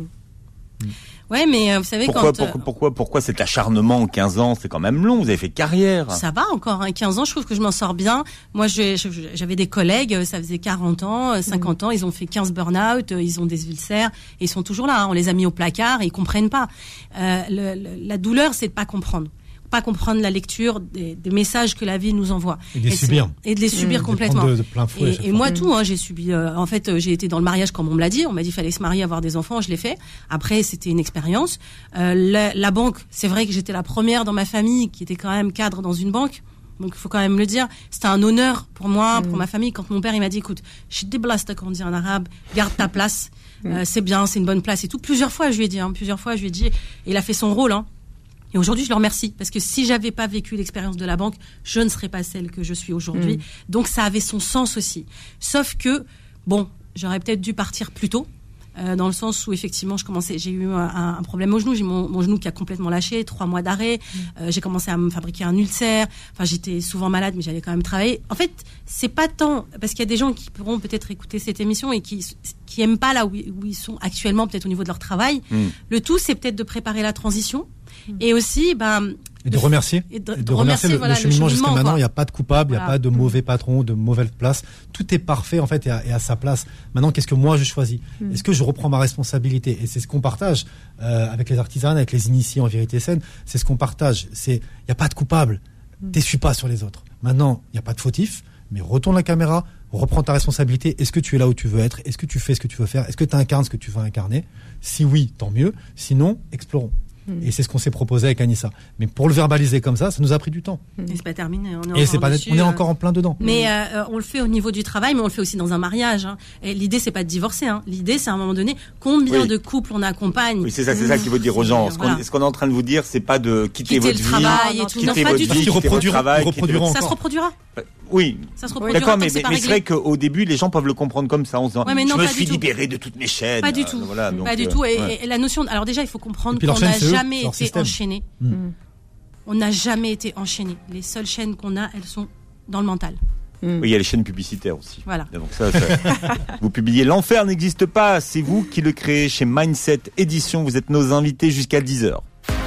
Ouais, mais euh, vous savez pourquoi, quand... Pourquoi, pourquoi, pourquoi cet acharnement en quinze ans ? C'est quand même long, vous avez fait carrière. Ça va encore, hein, quinze ans, je trouve que je m'en sors bien. Moi, je, je, j'avais des collègues, ça faisait quarante ans, cinquante mmh. ans, ils ont fait quinze burn-out, ils ont des ulcères, et ils sont toujours là. Hein, on les a mis au placard et ils comprennent pas. Euh, le, le, la douleur, c'est de pas comprendre. Pas comprendre la lecture des, des messages que la vie nous envoie et de les et subir et de les subir mmh. complètement de, de plein fouet et, et moi tout hein, j'ai subi euh, en fait j'ai été dans le mariage comme on me l'a dit, on m'a dit fallait se marier, avoir des enfants, je l'ai fait. Après c'était une expérience. euh, la, la banque, c'est vrai que j'étais la première dans ma famille qui était quand même cadre dans une banque, donc il faut quand même le dire, c'était un honneur pour moi, mmh. pour ma famille, quand mon père il m'a dit écoute, je déblast comme on dit en arabe, garde ta place. mmh. euh, c'est bien, c'est une bonne place et tout. Plusieurs fois je lui ai dit hein, plusieurs fois je lui ai dit, et il a fait son rôle hein. Et aujourd'hui, je le remercie parce que si j'avais pas vécu l'expérience de la banque, je ne serais pas celle que je suis aujourd'hui. Mmh. Donc, ça avait son sens aussi. Sauf que, bon, j'aurais peut-être dû partir plus tôt, euh, dans le sens où effectivement, je commençais, j'ai eu un, un problème au genou, j'ai mon, mon genou qui a complètement lâché, trois mois d'arrêt. Mmh. Euh, j'ai commencé à me fabriquer un ulcère. Enfin, j'étais souvent malade, mais j'allais quand même travailler. En fait, c'est pas tant parce qu'il y a des gens qui pourront peut-être écouter cette émission et qui qui aiment pas là où, où ils sont actuellement, peut-être au niveau de leur travail. Mmh. Le tout, c'est peut-être de préparer la transition. Et aussi, ben, et de remercier, et de, et de, de remercier, remercier le, voilà, le cheminement, le cheminement jusqu'à maintenant. Il n'y a pas de coupable, il voilà. n'y a pas de mauvais patron, de mauvaise place. Tout est parfait en fait et à, et à sa place. Maintenant, qu'est-ce que moi je choisis ? mm. Est-ce que je reprends ma responsabilité ? Et c'est ce qu'on partage euh, avec les artisans, avec les initiés en vérité saine. C'est ce qu'on partage. C'est, il n'y a pas de coupable. Mm. T'essuie pas sur les autres. Maintenant, il n'y a pas de fautif. Mais retourne la caméra, reprends ta responsabilité. Est-ce que tu es là où tu veux être ? Est-ce que tu fais ce que tu veux faire ? Est-ce que tu incarnes ce que tu veux incarner ? Si oui, tant mieux. Sinon, explorons. Et c'est ce qu'on s'est proposé avec Anissa. Mais pour le verbaliser comme ça, ça nous a pris du temps. Et c'est pas terminé. On est, et c'est pas, dessus, on est encore en plein dedans. Mais euh, on le fait au niveau du travail, mais on le fait aussi dans un mariage. Hein. Et l'idée, c'est pas de divorcer. Hein. L'idée, c'est à un moment donné, combien oui. de couples on accompagne. Oui, c'est ça, c'est ça qu'il faut dire aux gens. Ce, voilà. qu'on, ce qu'on est en train de vous dire, c'est pas de quitter, quitter votre le vie, travail et tout. quitter non, votre pas vie, du tout. quitter votre travail, reproduira ça se reproduira. Oui, ça se reproduira. D'accord, mais, c'est mais c'est vrai qu'au début, les gens peuvent le comprendre comme ça, en se disant, ouais, non, je me suis libéré de toutes mes chaînes. Pas du tout. Voilà, donc, pas du euh, tout. Et, ouais. et la notion, alors déjà, il faut comprendre qu'on n'a jamais été système. enchaîné. Mmh. On n'a jamais été enchaîné. Les seules chaînes qu'on a, elles sont dans le mental. Mmh. Oui, il y a les chaînes publicitaires aussi. Voilà. Donc ça, ça vous publiez L'Enfer n'existe pas, c'est vous qui le créez chez Mindset Édition. Vous êtes nos invités jusqu'à dix heures.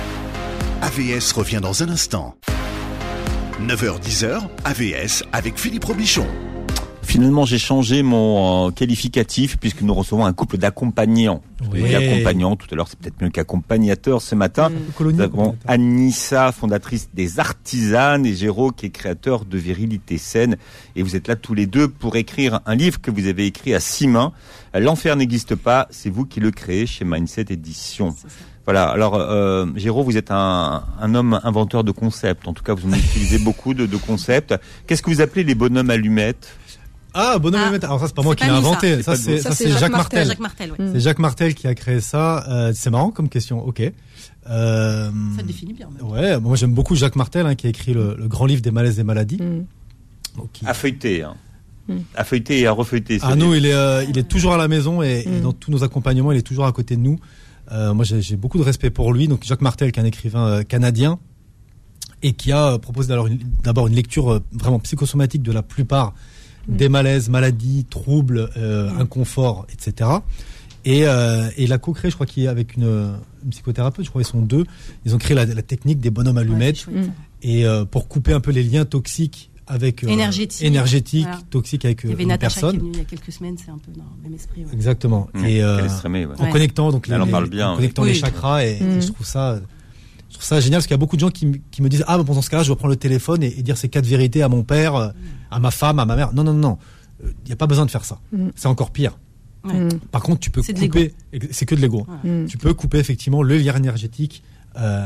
A V S revient dans un instant. neuf heures dix heures, A V S avec Philippe Robichon. Finalement, j'ai changé mon euh, qualificatif puisque nous recevons un couple d'accompagnants. Oui. Je accompagnants, tout à l'heure, c'est peut-être mieux qu'accompagnateur ce matin. Mmh. Nous avons Anissa, fondatrice des Artisanes, et Géraud, qui est créateur de Virilité Saine. Et vous êtes là tous les deux pour écrire un livre que vous avez écrit à six mains. L'Enfer n'existe pas, c'est vous qui le créez chez Mindset Édition. Voilà, alors euh, Géraud, vous êtes un, un homme inventeur de concepts. En tout cas, vous en utilisez beaucoup de, de concepts. Qu'est-ce que vous appelez les bonhommes allumettes ? Ah, bonhomme allumettes. Alors ça, c'est pas moi qui l'ai inventé. Ça, c'est, ça, c'est Jacques Martel. Jacques Martel, ouais. C'est Jacques Martel qui a créé ça. Euh, c'est marrant comme question. Ok. Euh, ça définit bien. Même. Ouais, moi j'aime beaucoup Jacques Martel, hein, qui a écrit le, le grand livre des malaises et maladies. Mm. Okay. À feuilleter, hein. Mm. À feuilleter et à refeuilleter. Ah non, il est, euh, il est toujours à la maison et, mm. et dans tous nos accompagnements, il est toujours à côté de nous. Euh, moi, j'ai, j'ai beaucoup de respect pour lui. Donc Jacques Martel, qui est un écrivain euh, canadien et qui a proposé d'abord une, d'abord une lecture euh, vraiment psychosomatique de la plupart des malaises, maladies, troubles, euh, mmh. inconfort, et cetera. Et, euh, et il a co-créé, je crois qu'il est avec une, une psychothérapeute, je crois qu'ils sont deux, ils ont créé la, la technique des bonhommes allumettes. Ouais, et euh, pour couper un peu les liens toxiques avec euh, énergétique, énergétique voilà. toxiques avec euh, il y avait une Natacha personne. Qui est venue il y a quelques semaines, c'est un peu dans le même esprit. Ouais. Exactement. Mmh. Et euh, extrémé, ouais. en ouais. connectant donc les, Elle en parle bien, en connectant oui. les chakras et, mmh. et je trouve ça. Je trouve ça génial parce qu'il y a beaucoup de gens qui, qui me disent ah bon dans ce cas-là je vais prendre le téléphone et, et dire ces quatre vérités à mon père, mmh. à ma femme, à ma mère. Non non non. Il n'y a pas besoin de faire ça. Mm. C'est encore pire. Ouais. Par contre, tu peux c'est couper. C'est que de l'ego. Ouais. Tu peux couper effectivement le lien énergétique euh,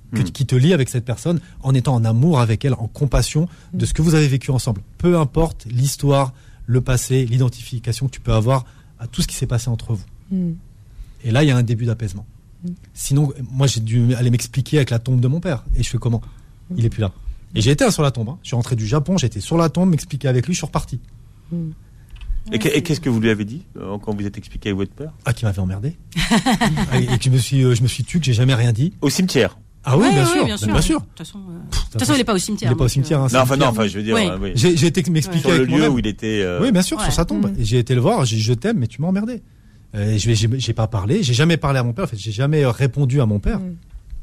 que, mmh. qui te lie avec cette personne en étant en amour avec elle, en compassion de ce que vous avez vécu ensemble. Peu importe l'histoire, le passé, l'identification que tu peux avoir à tout ce qui s'est passé entre vous. Mmh. Et là, il y a un début d'apaisement. Mmh. Sinon, moi, j'ai dû aller m'expliquer avec la tombe de mon père. Et je fais comment ? Mmh. Il est plus là. Et j'ai été sur la tombe. Hein. Je suis rentré du Japon, j'étais sur la tombe, m'expliquer avec lui, je suis reparti. Mmh. Et, que, et qu'est-ce que vous lui avez dit euh, quand vous êtes expliqué avec votre père ? Ah, qu'il m'avait emmerdé. et, et que je me suis, euh, je me suis tué, que j'ai jamais rien dit. Au cimetière ? Ah oui, ouais, bien, ouais, sûr, bien sûr, bien sûr. De toute façon, euh... de toute façon, il n'est pas au cimetière. Il n'est pas au cimetière. Hein, non, enfin, non, enfin, je veux dire, oui. euh, oui. J'ai, j'ai été m'expliquer ouais. avec sur le lieu moi-même. où il était. Euh... Oui, bien sûr, ouais. sur sa tombe. Mmh. Et j'ai été le voir, j'ai dit, je t'aime, mais tu m'as emmerdé. Euh, je vais, j'ai, j'ai pas parlé, j'ai jamais parlé à mon père. En fait, j'ai jamais répondu à mon père. Mmh.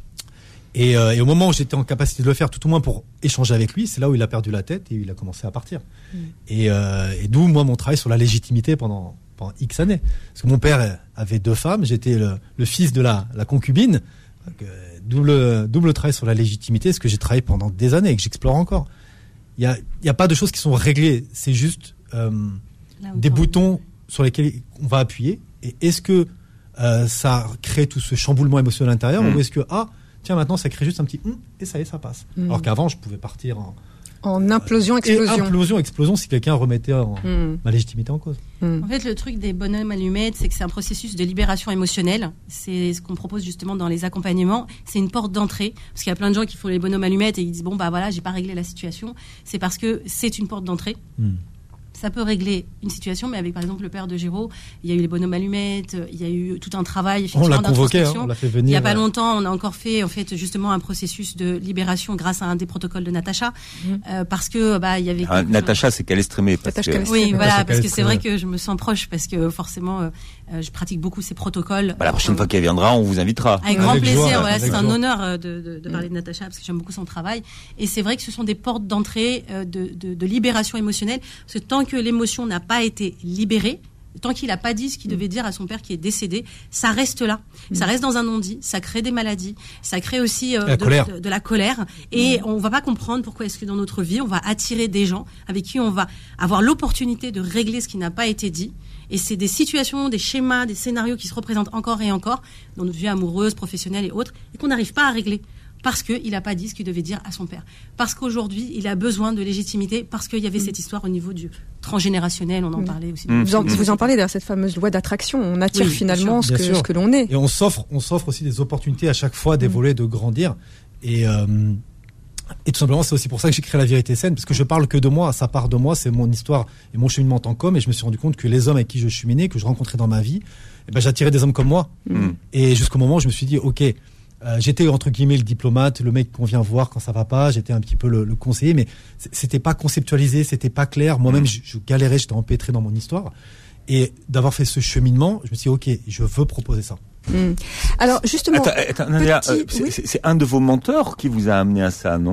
Et, euh, et au moment où j'étais en capacité de le faire, tout au moins pour échanger avec lui, c'est là où il a perdu la tête et il a commencé à partir. Mmh. Et, euh, et d'où moi mon travail sur la légitimité pendant, pendant X années. Parce que mon père avait deux femmes, j'étais le, le fils de la, la concubine. Donc, euh, double, double travail sur la légitimité, ce que j'ai travaillé pendant des années et que j'explore encore. Il y a, il y a pas de choses qui sont réglées, c'est juste euh, des boutons sur lesquels on va appuyer. Et est-ce que euh, ça crée tout ce chamboulement émotionnel à l'intérieur mmh. ou est-ce que ah tiens, maintenant, ça crée juste un petit hum, et ça y est, ça passe. Mmh. Alors qu'avant, je pouvais partir en... En implosion, explosion. Et implosion, explosion, si quelqu'un remettait en, mmh. ma légitimité en cause. Mmh. En fait, le truc des bonhommes allumettes, c'est que c'est un processus de libération émotionnelle. C'est ce qu'on propose justement dans les accompagnements. C'est une porte d'entrée. Parce qu'il y a plein de gens qui font les bonhommes allumettes et ils disent, bon, bah voilà, j'ai pas réglé la situation. C'est parce que c'est une porte d'entrée. Mmh. Ça peut régler une situation, mais avec par exemple le père de Géraud, il y a eu les bonhommes allumettes, il y a eu tout un travail effectivement on l'a convoqué, hein, on l'a fait venir. Il y a pas longtemps, on a encore fait en fait justement un processus de libération grâce à un des protocoles de Natacha, mmh. euh, parce que bah il y avait. Ah, Natacha, c'est qu'elle est streamée. Parce que... Oui, voilà, parce que c'est vrai que je me sens proche, parce que forcément, euh, je pratique beaucoup ces protocoles. Bah, la prochaine euh, fois qu'elle viendra, on vous invitera. Avec grand avec plaisir. Joie, voilà, c'est joie. un honneur de, de, de parler de Natacha parce que j'aime beaucoup son travail. Et c'est vrai que ce sont des portes d'entrée euh, de, de, de libération émotionnelle, parce que tant que l'émotion n'a pas été libéré, tant qu'il n'a pas dit ce qu'il devait dire à son père qui est décédé, ça reste là. Mmh. Ça reste dans un non-dit, ça crée des maladies, ça crée aussi euh, la de, colère. De, de la colère. Et mmh. on va pas comprendre pourquoi est-ce que dans notre vie, on va attirer des gens avec qui on va avoir l'opportunité de régler ce qui n'a pas été dit. Et c'est des situations, des schémas, des scénarios qui se représentent encore et encore dans notre vie amoureuse, professionnelle et autres, et qu'on n'arrive pas à régler. Parce qu'il n'a pas dit ce qu'il devait dire à son père. Parce qu'aujourd'hui, il a besoin de légitimité, parce qu'il y avait mmh. cette histoire au niveau du transgénérationnel, on en mmh. parlait aussi. Mmh. Vous, en, vous en parlez d'ailleurs, cette fameuse loi d'attraction. On attire oui, finalement ce que, ce que l'on est. Et on s'offre, on s'offre aussi des opportunités à chaque fois d'évoluer, mmh. de grandir. Et, euh, et tout simplement, c'est aussi pour ça que j'ai créé La Vérité Saine, parce que je parle que de moi, ça part de moi, c'est mon histoire et mon cheminement en tant qu'homme. Et je me suis rendu compte que les hommes avec qui je cheminais, que je rencontrais dans ma vie, eh ben, j'attirais des hommes comme moi. Mmh. Et jusqu'au moment où je me suis dit, ok, Euh, j'étais entre guillemets le diplomate, le mec qu'on vient voir quand ça va pas. J'étais un petit peu le, le conseiller, mais c'était pas conceptualisé, c'était pas clair. Moi-même, je, je galérais, j'étais empêtré dans mon histoire. Et d'avoir fait ce cheminement, je me suis dit, ok, je veux proposer ça. Mmh. Alors justement, attends, attends, Nadia, petit, euh, c'est, oui. c'est, c'est un de vos mentors qui vous a amené à ça, non ?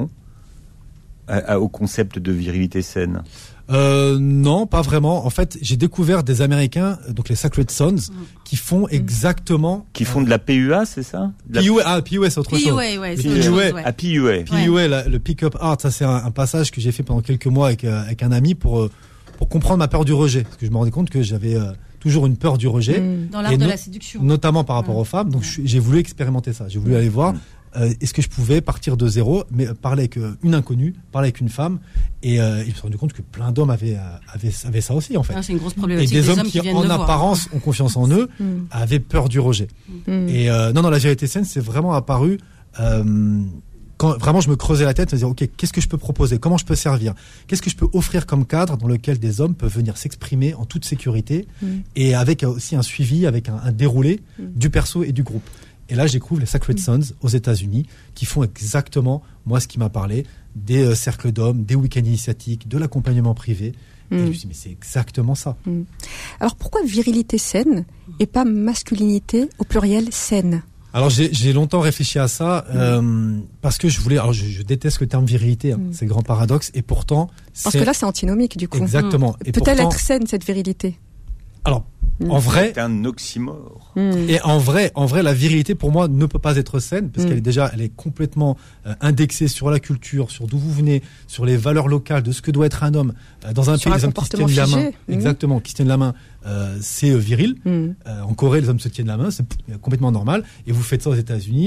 à, à, Au concept de virilité saine. Euh, non, pas vraiment. En fait, j'ai découvert des Américains, donc les Sacred Sons, mmh. qui font exactement... Qui font de la P U A, c'est ça la... P U A, ah, P U A, c'est autre P U A, chose. Ouais, c'est P U A, ouais. Ah, P U A. P U A, la, le pick-up art, ça c'est un, un passage que j'ai fait pendant quelques mois avec, euh, avec un ami pour, euh, pour comprendre ma peur du rejet. Parce que je me rendais compte que j'avais euh, toujours une peur du rejet. Mmh. Dans l'art de no- la séduction. Notamment par rapport mmh. aux femmes. Donc mmh. j'ai voulu expérimenter ça. J'ai voulu mmh. aller voir... Euh, est-ce que je pouvais partir de zéro, mais parler avec euh, une inconnue, parler avec une femme, et euh, il me suis rendu compte que plein d'hommes avaient, euh, avaient, avaient ça aussi en fait. Ah, c'est une grosse problématique. Et des, des hommes, hommes qui, qui en apparence, ont confiance en eux, mm. avaient peur du rejet. Mm. Et euh, non, non, La Vérité Saine, c'est vraiment apparu euh, quand vraiment je me creusais la tête, me dire ok, qu'est-ce que je peux proposer, comment je peux servir, qu'est-ce que je peux offrir comme cadre dans lequel des hommes peuvent venir s'exprimer en toute sécurité mm. et avec aussi un suivi, avec un, un déroulé mm. du perso et du groupe. Et là, je découvre les Sacred Sons aux États-Unis qui font exactement, moi, ce qui m'a parlé, des euh, cercles d'hommes, des week-ends initiatiques, de l'accompagnement privé. Mmh. Et je me suis dit, mais c'est exactement ça. Mmh. Alors, pourquoi virilité saine et pas masculinité au pluriel saine ? Alors, j'ai, j'ai longtemps réfléchi à ça euh, mmh. parce que je voulais... Alors, je, je déteste le terme virilité, hein, mmh. c'est le grand paradoxe. Et pourtant... Parce c'est... que là, c'est antinomique, du coup. Exactement. Mmh. Et Peut-elle pourtant... être saine, cette virilité ? Alors, en vrai, c'est un oxymore. Mmh. Et en vrai, en vrai, la virilité pour moi ne peut pas être saine parce mmh. qu'elle est déjà, elle est complètement euh, indexée sur la culture, sur d'où vous venez, sur les valeurs locales, de ce que doit être un homme euh, dans un sur pays. Un les hommes qui se tiennent la main, mmh. exactement, qui se tiennent la main, euh, c'est euh, viril. Mmh. Euh, en Corée, les hommes se tiennent la main, c'est complètement normal. Et vous faites ça aux États-Unis.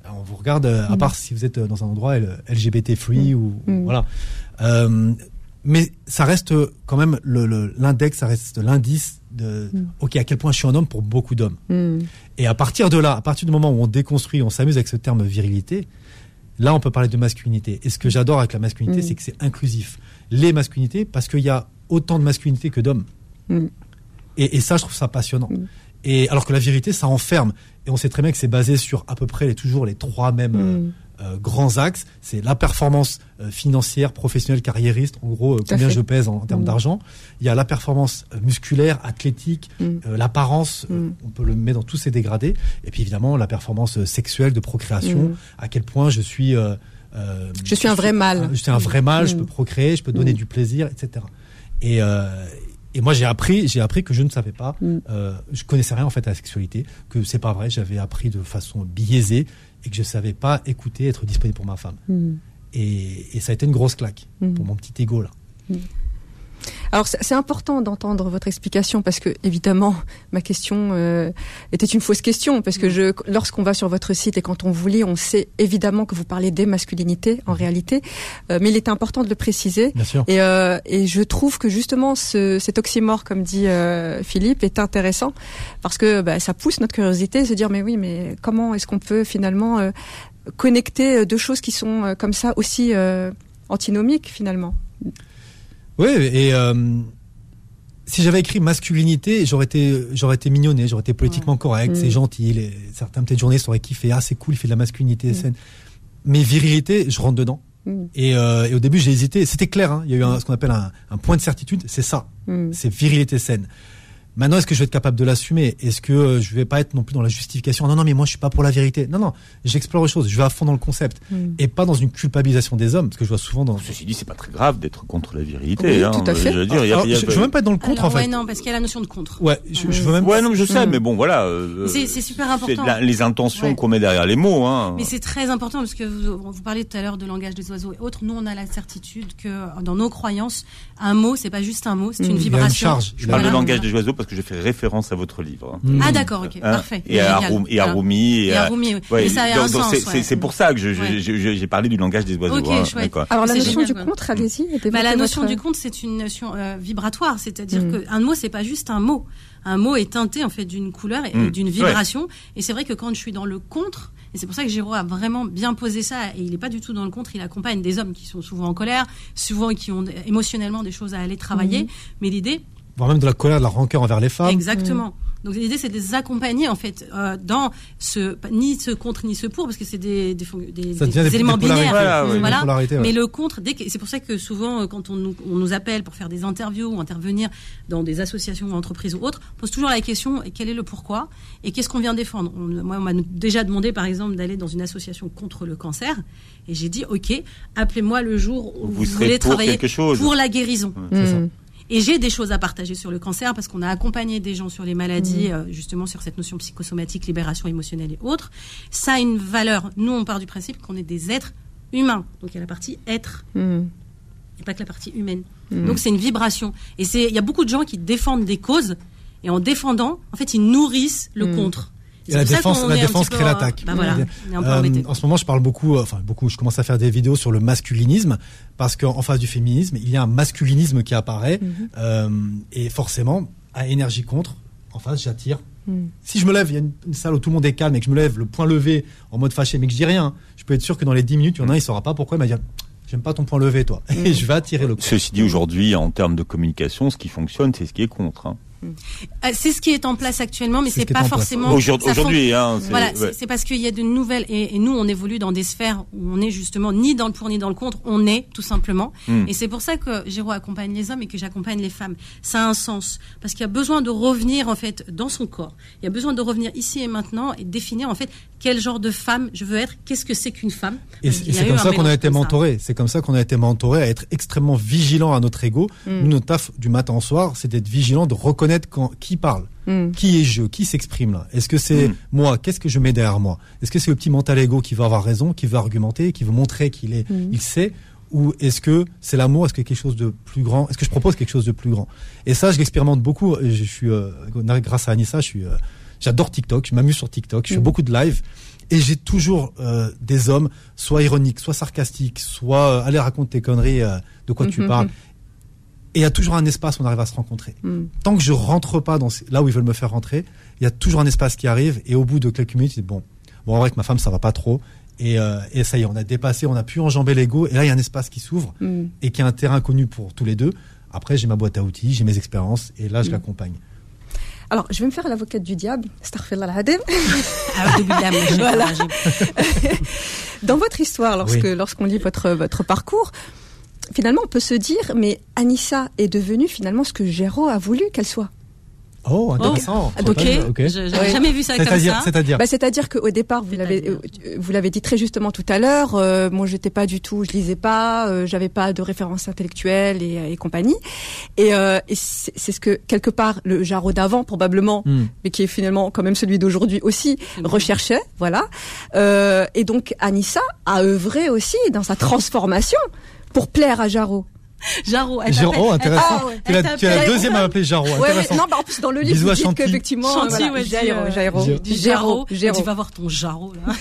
on vous regarde, euh, à part si vous êtes dans un endroit L G B T free mmh. ou mmh. voilà. Euh, mais ça reste quand même le, le, l'index, ça reste l'indice de mmh. ok, à quel point je suis un homme pour beaucoup d'hommes. Mmh. Et à partir de là, à partir du moment où on déconstruit, on s'amuse avec ce terme virilité, là on peut parler de masculinité. Et ce que j'adore avec la masculinité, mmh. c'est que c'est inclusif. Les masculinités, parce qu'il y a autant de masculinité que d'hommes. Mmh. Et, et ça, je trouve ça passionnant. Mmh. Et alors que la virilité, ça enferme. Et on sait très bien que c'est basé sur à peu près les, toujours les trois mêmes mmh. euh, grands axes. C'est la performance euh, financière, professionnelle, carriériste. En gros, euh, combien je pèse en, en termes mmh. d'argent. Il y a la performance euh, musculaire, athlétique, mmh. euh, l'apparence. Mmh. Euh, on peut le mettre dans tous ces dégradés. Et puis évidemment, la performance euh, sexuelle, de procréation. Mmh. À quel point je suis... Euh, euh, je suis un vrai mâle. Je suis un vrai mâle. Mmh. Je peux procréer, je peux donner mmh. du plaisir, et cetera. Et... Euh, Et moi, j'ai appris, j'ai appris que je ne savais pas, mm. euh, je connaissais rien en fait à la sexualité, que c'est pas vrai, j'avais appris de façon biaisée et que je savais pas écouter, être disponible pour ma femme. Mm. Et, et ça a été une grosse claque mm. pour mon petit ego là. Mm. Alors c'est important d'entendre votre explication parce que évidemment ma question euh, était une fausse question parce que je, lorsqu'on va sur votre site et quand on vous lit, on sait évidemment que vous parlez des masculinités en mmh. réalité, euh, mais il est important de le préciser. Bien sûr. Et, euh, et je trouve que justement ce, cet oxymore, comme dit euh, Philippe, est intéressant parce que bah, ça pousse notre curiosité, se dire mais oui, mais comment est-ce qu'on peut finalement euh, connecter deux choses qui sont euh, comme ça aussi euh, antinomiques finalement. Oui, et euh, si j'avais écrit masculinité, j'aurais été, j'aurais été mignonné, j'aurais été politiquement ouais. correct, mmh. c'est gentil. Les, certains peut-être journalistes auraient kiffé, ah c'est cool, il fait de la masculinité mmh. saine. Mais virilité, je rentre dedans. Mmh. Et, euh, et au début, j'ai hésité. C'était clair, hein, il y a eu un, ce qu'on appelle un, un point de certitude, c'est ça, mmh. c'est virilité saine. Maintenant, est-ce que je vais être capable de l'assumer ? Est-ce que euh, je vais pas être non plus dans la justification ? Non, non, mais moi, je suis pas pour la vérité. Non, non, j'explore les choses. Je vais à fond dans le concept mm. et pas dans une culpabilisation des hommes, parce que je vois souvent dans. Ceci dit, c'est pas très grave d'être contre la virilité. Oui, hein, tout à fait. Je veux dire, y a, alors, y a... je, je veux même pas être dans le contre, alors, en fait. Ouais, non, parce qu'il y a la notion de contre. Ouais, je, mmh. je veux même. Ouais, non, je sais, mmh. mais bon, voilà. Euh, c'est, c'est super important. C'est la, les intentions ouais. qu'on met derrière les mots, hein. Mais c'est très important parce que vous, vous parlez tout à l'heure de langage des oiseaux et autres. Nous, on a la certitude que dans nos croyances, un mot, c'est pas juste un mot, c'est mmh. une vibration. Il y a une charge. Je parle de langage des oiseaux parce que je fais référence à votre livre. Mmh. Ah d'accord, ok, hein, parfait. Et à, Rumi, et à Rumi. Et à Rumi, oui. Ouais, et ça a donc, un donc sens. C'est, ouais. c'est pour ça que je, je, ouais. je, je, j'ai parlé du langage des oiseaux. Ok, hein, chouette. Alors la c'est notion génial, du contre, allez-y. Bah, la notion votre... du contre, c'est une notion euh, vibratoire, c'est-à-dire mmh. qu'un mot, c'est pas juste un mot. Un mot est teinté en fait d'une couleur et mmh. d'une vibration. Ouais. Et c'est vrai que quand je suis dans le contre, et c'est pour ça que Géraud a vraiment bien posé ça, et il n'est pas du tout dans le contre, il accompagne des hommes qui sont souvent en colère, souvent qui ont émotionnellement des choses à aller travailler, mmh. mais l'idée... voire même de la colère, de la rancœur envers les femmes. Exactement. Mmh. Donc l'idée c'est de les accompagner en fait euh, dans ce ni ce contre ni ce pour parce que c'est des des, des, des, des éléments des binaires voilà, oui, voilà ouais. mais le contre dès que, c'est pour ça que souvent quand on nous, on nous appelle pour faire des interviews ou intervenir dans des associations ou entreprises ou autres, on pose toujours la question quel est le pourquoi et qu'est-ce qu'on vient défendre. On, moi on m'a déjà demandé par exemple d'aller dans une association contre le cancer et j'ai dit ok, appelez-moi le jour où vous, vous voulez pour travailler pour la guérison. Ouais, c'est mmh. ça. Et j'ai des choses à partager sur le cancer parce qu'on a accompagné des gens sur les maladies, mmh. euh, justement sur cette notion psychosomatique, libération émotionnelle et autres. Ça a une valeur. Nous, on part du principe qu'on est des êtres humains. Donc il y a la partie être mmh. et pas que la partie humaine. Mmh. Donc c'est une vibration. Et c'est, il y a beaucoup de gens qui défendent des causes et en défendant, en fait, ils nourrissent le mmh. contre. Et la défense, la défense crée l'attaque. Bah voilà, euh, en ce moment, je parle beaucoup, enfin beaucoup, je commence à faire des vidéos sur le masculinisme parce qu'en face du féminisme, il y a un masculinisme qui apparaît mm-hmm. euh, et forcément, à énergie contre, en face, j'attire. Mm. Si je me lève, il y a une, une salle où tout le monde est calme et que je me lève, le poing levé, en mode fâché, mais que je dis rien, je peux être sûr que dans les dix minutes, il y en a un, il saura pas pourquoi, il va dire j'aime pas ton point levé, toi. Mm. Et je vais attirer le contre. Ceci dit, aujourd'hui, en termes de communication, ce qui fonctionne, c'est ce qui est contre. Hein. C'est ce qui est en place actuellement, mais c'est, c'est pas forcément. Aujourd'hui, aujourd'hui hein, c'est, voilà, ouais. c'est, c'est parce qu'il y a de nouvelles et, et nous, on évolue dans des sphères où on est justement ni dans le pour ni dans le contre. On est tout simplement, mm. et c'est pour ça que Géraud accompagne les hommes et que j'accompagne les femmes. Ça a un sens parce qu'il y a besoin de revenir en fait dans son corps. Il y a besoin de revenir ici et maintenant et définir en fait quel genre de femme je veux être. Qu'est-ce que c'est qu'une femme ? Et c'est, et c'est comme ça qu'on a été mentoré. C'est comme ça qu'on a été mentoré à être extrêmement vigilant à notre ego. Mm. Nous, notre taf du matin au soir, c'est d'être vigilant, de reconnaître quand qui parle. Mm. Qui est je ? Qui s'exprime là ? Est-ce que c'est mm. moi ? Qu'est-ce que je mets derrière moi ? Est-ce que c'est le petit mental ego qui veut avoir raison, qui veut argumenter, qui veut montrer qu'il est, mm. il sait ? Ou est-ce que c'est l'amour ? Est-ce que quelque chose de plus grand ? Est-ce que je propose quelque chose de plus grand ? Et ça, je l'expérimente beaucoup. Je suis, euh, grâce à Anissa, je suis, euh, j'adore TikTok, je m'amuse sur TikTok, je fais Mmh. beaucoup de live. Et j'ai toujours euh, des hommes, soit ironiques, soit sarcastiques, soit euh, allez raconte tes conneries, euh, de quoi tu Mhm. parles. Et il y a toujours un espace où on arrive à se rencontrer. Mm. Tant que je rentre pas dans ces- là où ils veulent me faire rentrer, il y a toujours un espace qui arrive. Et au bout de quelques minutes, c'est bon. Bon, en vrai, avec ma femme, ça va pas trop. Et, euh, et ça y est, on a dépassé, on a pu enjamber l'ego. Et là, il y a un espace qui s'ouvre Mm. et qui est un terrain connu pour tous les deux. Après, j'ai ma boîte à outils, j'ai mes expériences, et là, je Mm. l'accompagne. Alors, je vais me faire l'avocate du diable. Astaghfirullah al-Azim. Ah, au début de la magie, Voilà. la magie. Dans votre histoire, lorsque Oui. lorsqu'on lit votre votre parcours, finalement, on peut se dire, mais Anissa est devenue finalement ce que Géraud a voulu qu'elle soit. Oh, intéressant. Ah, donc, Ok, Total, ok. je- j'avais Ouais. jamais vu ça comme C'est-à-dire, ça. c'est-à-dire. Bah, c'est-à-dire qu'au départ, vous l'avez, C'est-à-dire. euh, vous l'avez dit très justement tout à l'heure. Euh, moi, j'étais pas du tout, je lisais pas, euh, j'avais pas de références intellectuelles et, et compagnie. Et, euh, et c'est, c'est ce que quelque part le Jarreau d'avant probablement, Hmm. mais qui est finalement quand même celui d'aujourd'hui aussi, C'est bon. recherchait, voilà. Euh, et donc Anissa a œuvré aussi dans sa transformation pour plaire à Jarreau. Jarreau, elle Jarreau, t'appelle- oh, intéressant. Ah, ouais. Tu es la, Elle tu es la t'appelle- deuxième à m'appeler Jarreau. Ouais, ouais, Intéressant. non, bah en plus dans le livre, Bisous vous à dites Chantilly. qu'effectivement, Chantilly, voilà, ouais, dit, Jairo, euh, Jairo, Jairo. Du Jairo, Jarreau. Jairo. Tu vas voir ton Jarreau, là.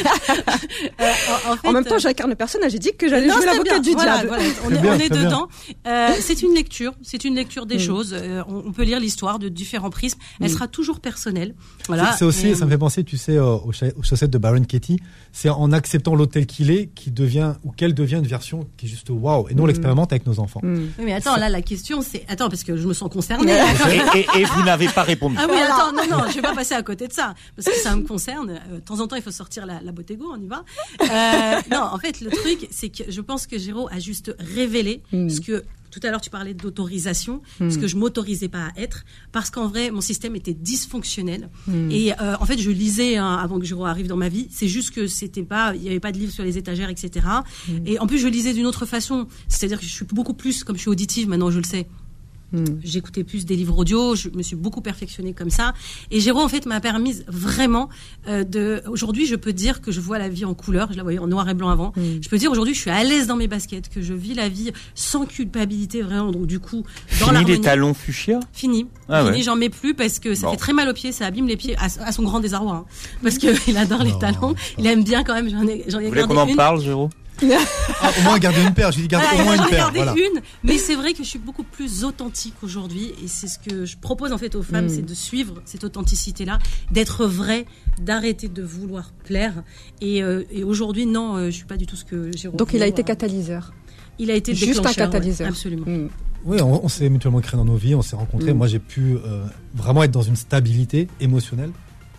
Euh, en, en fait, En même temps, euh, j'incarne le personnage. J'ai dit que j'allais non, jouer c'était l'avocate bien. du Voilà, diable. voilà, on Très est, bien, on est très bien. dedans. Euh, c'est une lecture, c'est une lecture des Mm. choses. Euh, on, on peut lire l'histoire de différents prismes. Elle Mm. sera toujours personnelle. Voilà. C'est- C'est aussi, Et, ça me fait penser, tu sais, euh, aux, cha- aux chaussettes de Baron Katie. C'est en acceptant l'autre tel qu'il est, qui devient, ou qu'elle devient une version qui est juste waouh. Et nous, on Mm. l'expérimente avec nos enfants. Mm. Oui, mais attends, là, la question, c'est, attends, parce que je me sens concernée. Et, et- et vous n'avez pas répondu. Ah oui, Voilà. attends, non, non, je vais pas passer à côté de ça, parce que ça me concerne. Euh, de temps en temps, il faut sortir la, la Bottego, on y va. Euh, non, en fait, le truc, c'est que je pense que Géraud a juste révélé Mm. ce que tout à l'heure tu parlais d'autorisation, Mm. ce que je m'autorisais pas à être, parce qu'en vrai, mon système était dysfonctionnel. Mm. Et euh, en fait, je lisais hein, avant que Géraud arrive dans ma vie. C'est juste que c'était pas, il y avait pas de livres sur les étagères, et cetera. Mm. Et en plus, je lisais d'une autre façon. C'est-à-dire que je suis beaucoup plus, comme je suis auditive maintenant, je le sais. Mm. J'écoutais plus des livres audio, je me suis beaucoup perfectionnée comme ça. Et Géraud, en fait, m'a permis vraiment euh, de... Aujourd'hui, je peux dire que je vois la vie en couleur. Je la voyais en noir et blanc avant. Mm. Je peux dire aujourd'hui, je suis à l'aise dans mes baskets, que je vis la vie sans culpabilité, vraiment. Donc, du coup, dans Fini l'harmonie... les talons fuchsia. Fini. Ah Fini, ouais. j'en mets plus parce que ça Bon. fait très mal aux pieds, ça abîme les pieds, à, à son grand désarroi. Hein. Parce qu'il adore les Non. talons. Il aime bien quand même, j'en ai, j'en ai Vous voulez gardé qu'on en une. parle, Géraud? Ah, au moins, garder une paire. Je dis garde Voilà, au moins j'en une ai paire. gardé Voilà. une, mais c'est vrai que je suis beaucoup plus authentique aujourd'hui et c'est ce que je propose en fait aux femmes, Mm. c'est de suivre cette authenticité-là, d'être vrai, d'arrêter de vouloir plaire. Et, euh, et aujourd'hui, non, euh, je suis pas du tout ce que j'ai. Donc il a été catalyseur. Il a été Juste un déclencheur, ouais, catalyseur. absolument. Mm. Oui, on, on s'est mutuellement créé dans nos vies, on s'est rencontrés. Mm. Moi, j'ai pu euh, vraiment être dans une stabilité émotionnelle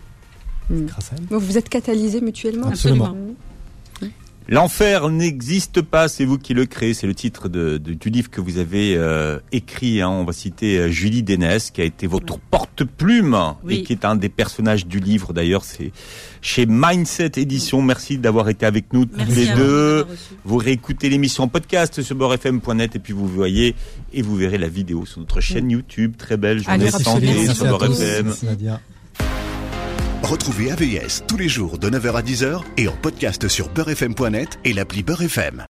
Mm. grâce à elle. Donc vous êtes catalysés mutuellement. Absolument. Absolument. L'enfer n'existe pas, c'est vous qui le créez. C'est le titre de, de- du livre que vous avez euh, écrit. Hein. On va citer euh, Julie Dénès, qui a été votre porte-plume Oui. et qui est un des personnages du livre. D'ailleurs, c'est chez Mindset Édition. Merci d'avoir été avec nous tous Merci les à vous deux. de m'avoir reçu. Vous réécoutez l'émission en podcast sur beurre f m point net et puis vous voyez et vous verrez la vidéo sur notre chaîne YouTube. Très belle journée Allez, de absolument. santé Merci sur à beurre tous. F M. Merci Nadia. Retrouvez A V S tous les jours de neuf heures à dix heures et en podcast sur beurre f m point net et l'appli Beurre F M.